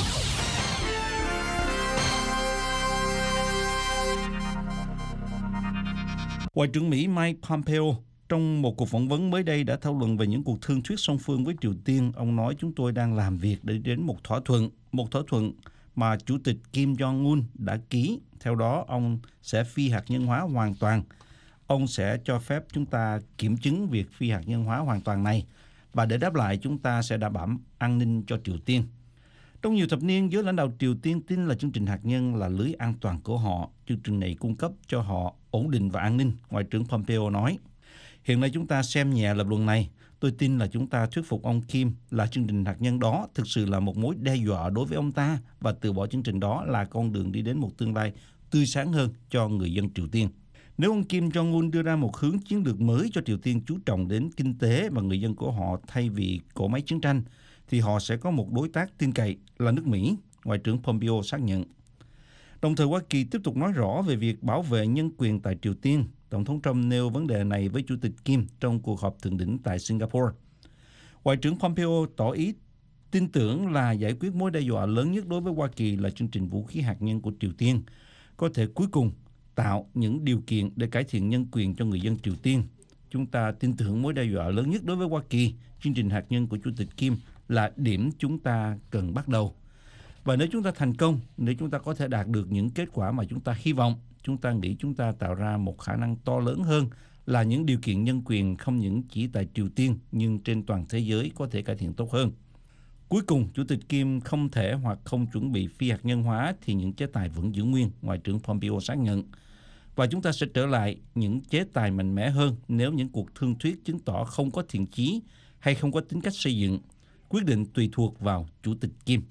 Ngoại trưởng Mỹ Mike Pompeo trong một cuộc phỏng vấn mới đây đã thảo luận về những cuộc thương thuyết song phương với Triều Tiên. Ông nói chúng tôi đang làm việc để đến một thỏa thuận, một thỏa thuận mà Chủ tịch Kim Jong-un đã ký. Theo đó, ông sẽ phi hạt nhân hóa hoàn toàn. Ông sẽ cho phép chúng ta kiểm chứng việc phi hạt nhân hóa hoàn toàn này, và để đáp lại chúng ta sẽ đảm bảo an ninh cho Triều Tiên. Trong nhiều thập niên, giới lãnh đạo Triều Tiên tin là chương trình hạt nhân là lưới an toàn của họ. Chương trình này cung cấp cho họ ổn định và an ninh, Ngoại trưởng Pompeo nói. Hiện nay chúng ta xem nhẹ lập luận này. Tôi tin là chúng ta thuyết phục ông Kim là chương trình hạt nhân đó thực sự là một mối đe dọa đối với ông ta, và từ bỏ chương trình đó là con đường đi đến một tương lai tươi sáng hơn cho người dân Triều Tiên. Nếu ông Kim Jong-un đưa ra một hướng chiến lược mới cho Triều Tiên chú trọng đến kinh tế và người dân của họ thay vì cỗ máy chiến tranh, thì họ sẽ có một đối tác tin cậy là nước Mỹ, Ngoại trưởng Pompeo xác nhận. Đồng thời, Hoa Kỳ tiếp tục nói rõ về việc bảo vệ nhân quyền tại Triều Tiên. Tổng thống Trump nêu vấn đề này với Chủ tịch Kim trong cuộc họp thượng đỉnh tại Singapore. Ngoại trưởng Pompeo tỏ ý tin tưởng là giải quyết mối đe dọa lớn nhất đối với Hoa Kỳ là chương trình vũ khí hạt nhân của Triều Tiên, có thể cuối cùng tạo những điều kiện để cải thiện nhân quyền cho người dân Triều Tiên. Chúng ta tin tưởng mối đe dọa lớn nhất đối với Hoa Kỳ, chương trình hạt nhân của Chủ tịch Kim, là điểm chúng ta cần bắt đầu. Và nếu chúng ta thành công, nếu chúng ta có thể đạt được những kết quả mà chúng ta hy vọng, chúng ta nghĩ chúng ta tạo ra một khả năng to lớn hơn là những điều kiện nhân quyền không những chỉ tại Triều Tiên nhưng trên toàn thế giới có thể cải thiện tốt hơn. Cuối cùng, Chủ tịch Kim không thể hoặc không chuẩn bị phi hạt nhân hóa thì những chế tài vẫn giữ nguyên, Ngoại trưởng Pompeo xác nhận. Và chúng ta sẽ trở lại những chế tài mạnh mẽ hơn nếu những cuộc thương thuyết chứng tỏ không có thiện chí hay không có tính cách xây dựng. Quyết định tùy thuộc vào Chủ tịch Kim.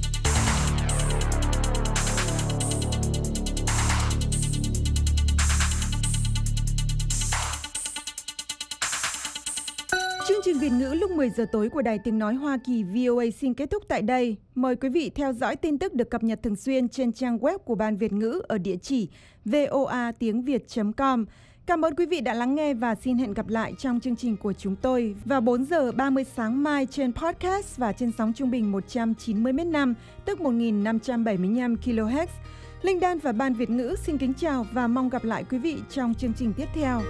Chương trình Việt ngữ lúc mười giờ tối của Đài Tiếng Nói Hoa Kỳ vê o a xin kết thúc tại đây. Mời quý vị theo dõi tin tức được cập nhật thường xuyên trên trang web của Ban Việt ngữ ở địa chỉ voa tiếng việt chấm com. Cảm ơn quý vị đã lắng nghe và xin hẹn gặp lại trong chương trình của chúng tôi vào bốn giờ ba mươi sáng mai trên podcast và trên sóng trung bình một trăm chín mươi mét năm, tức một nghìn năm trăm bảy mươi lăm ki lô héc. Linh Đan và Ban Việt ngữ xin kính chào và mong gặp lại quý vị trong chương trình tiếp theo.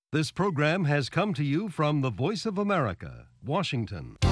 This program has come to you from the Voice of America, Washington.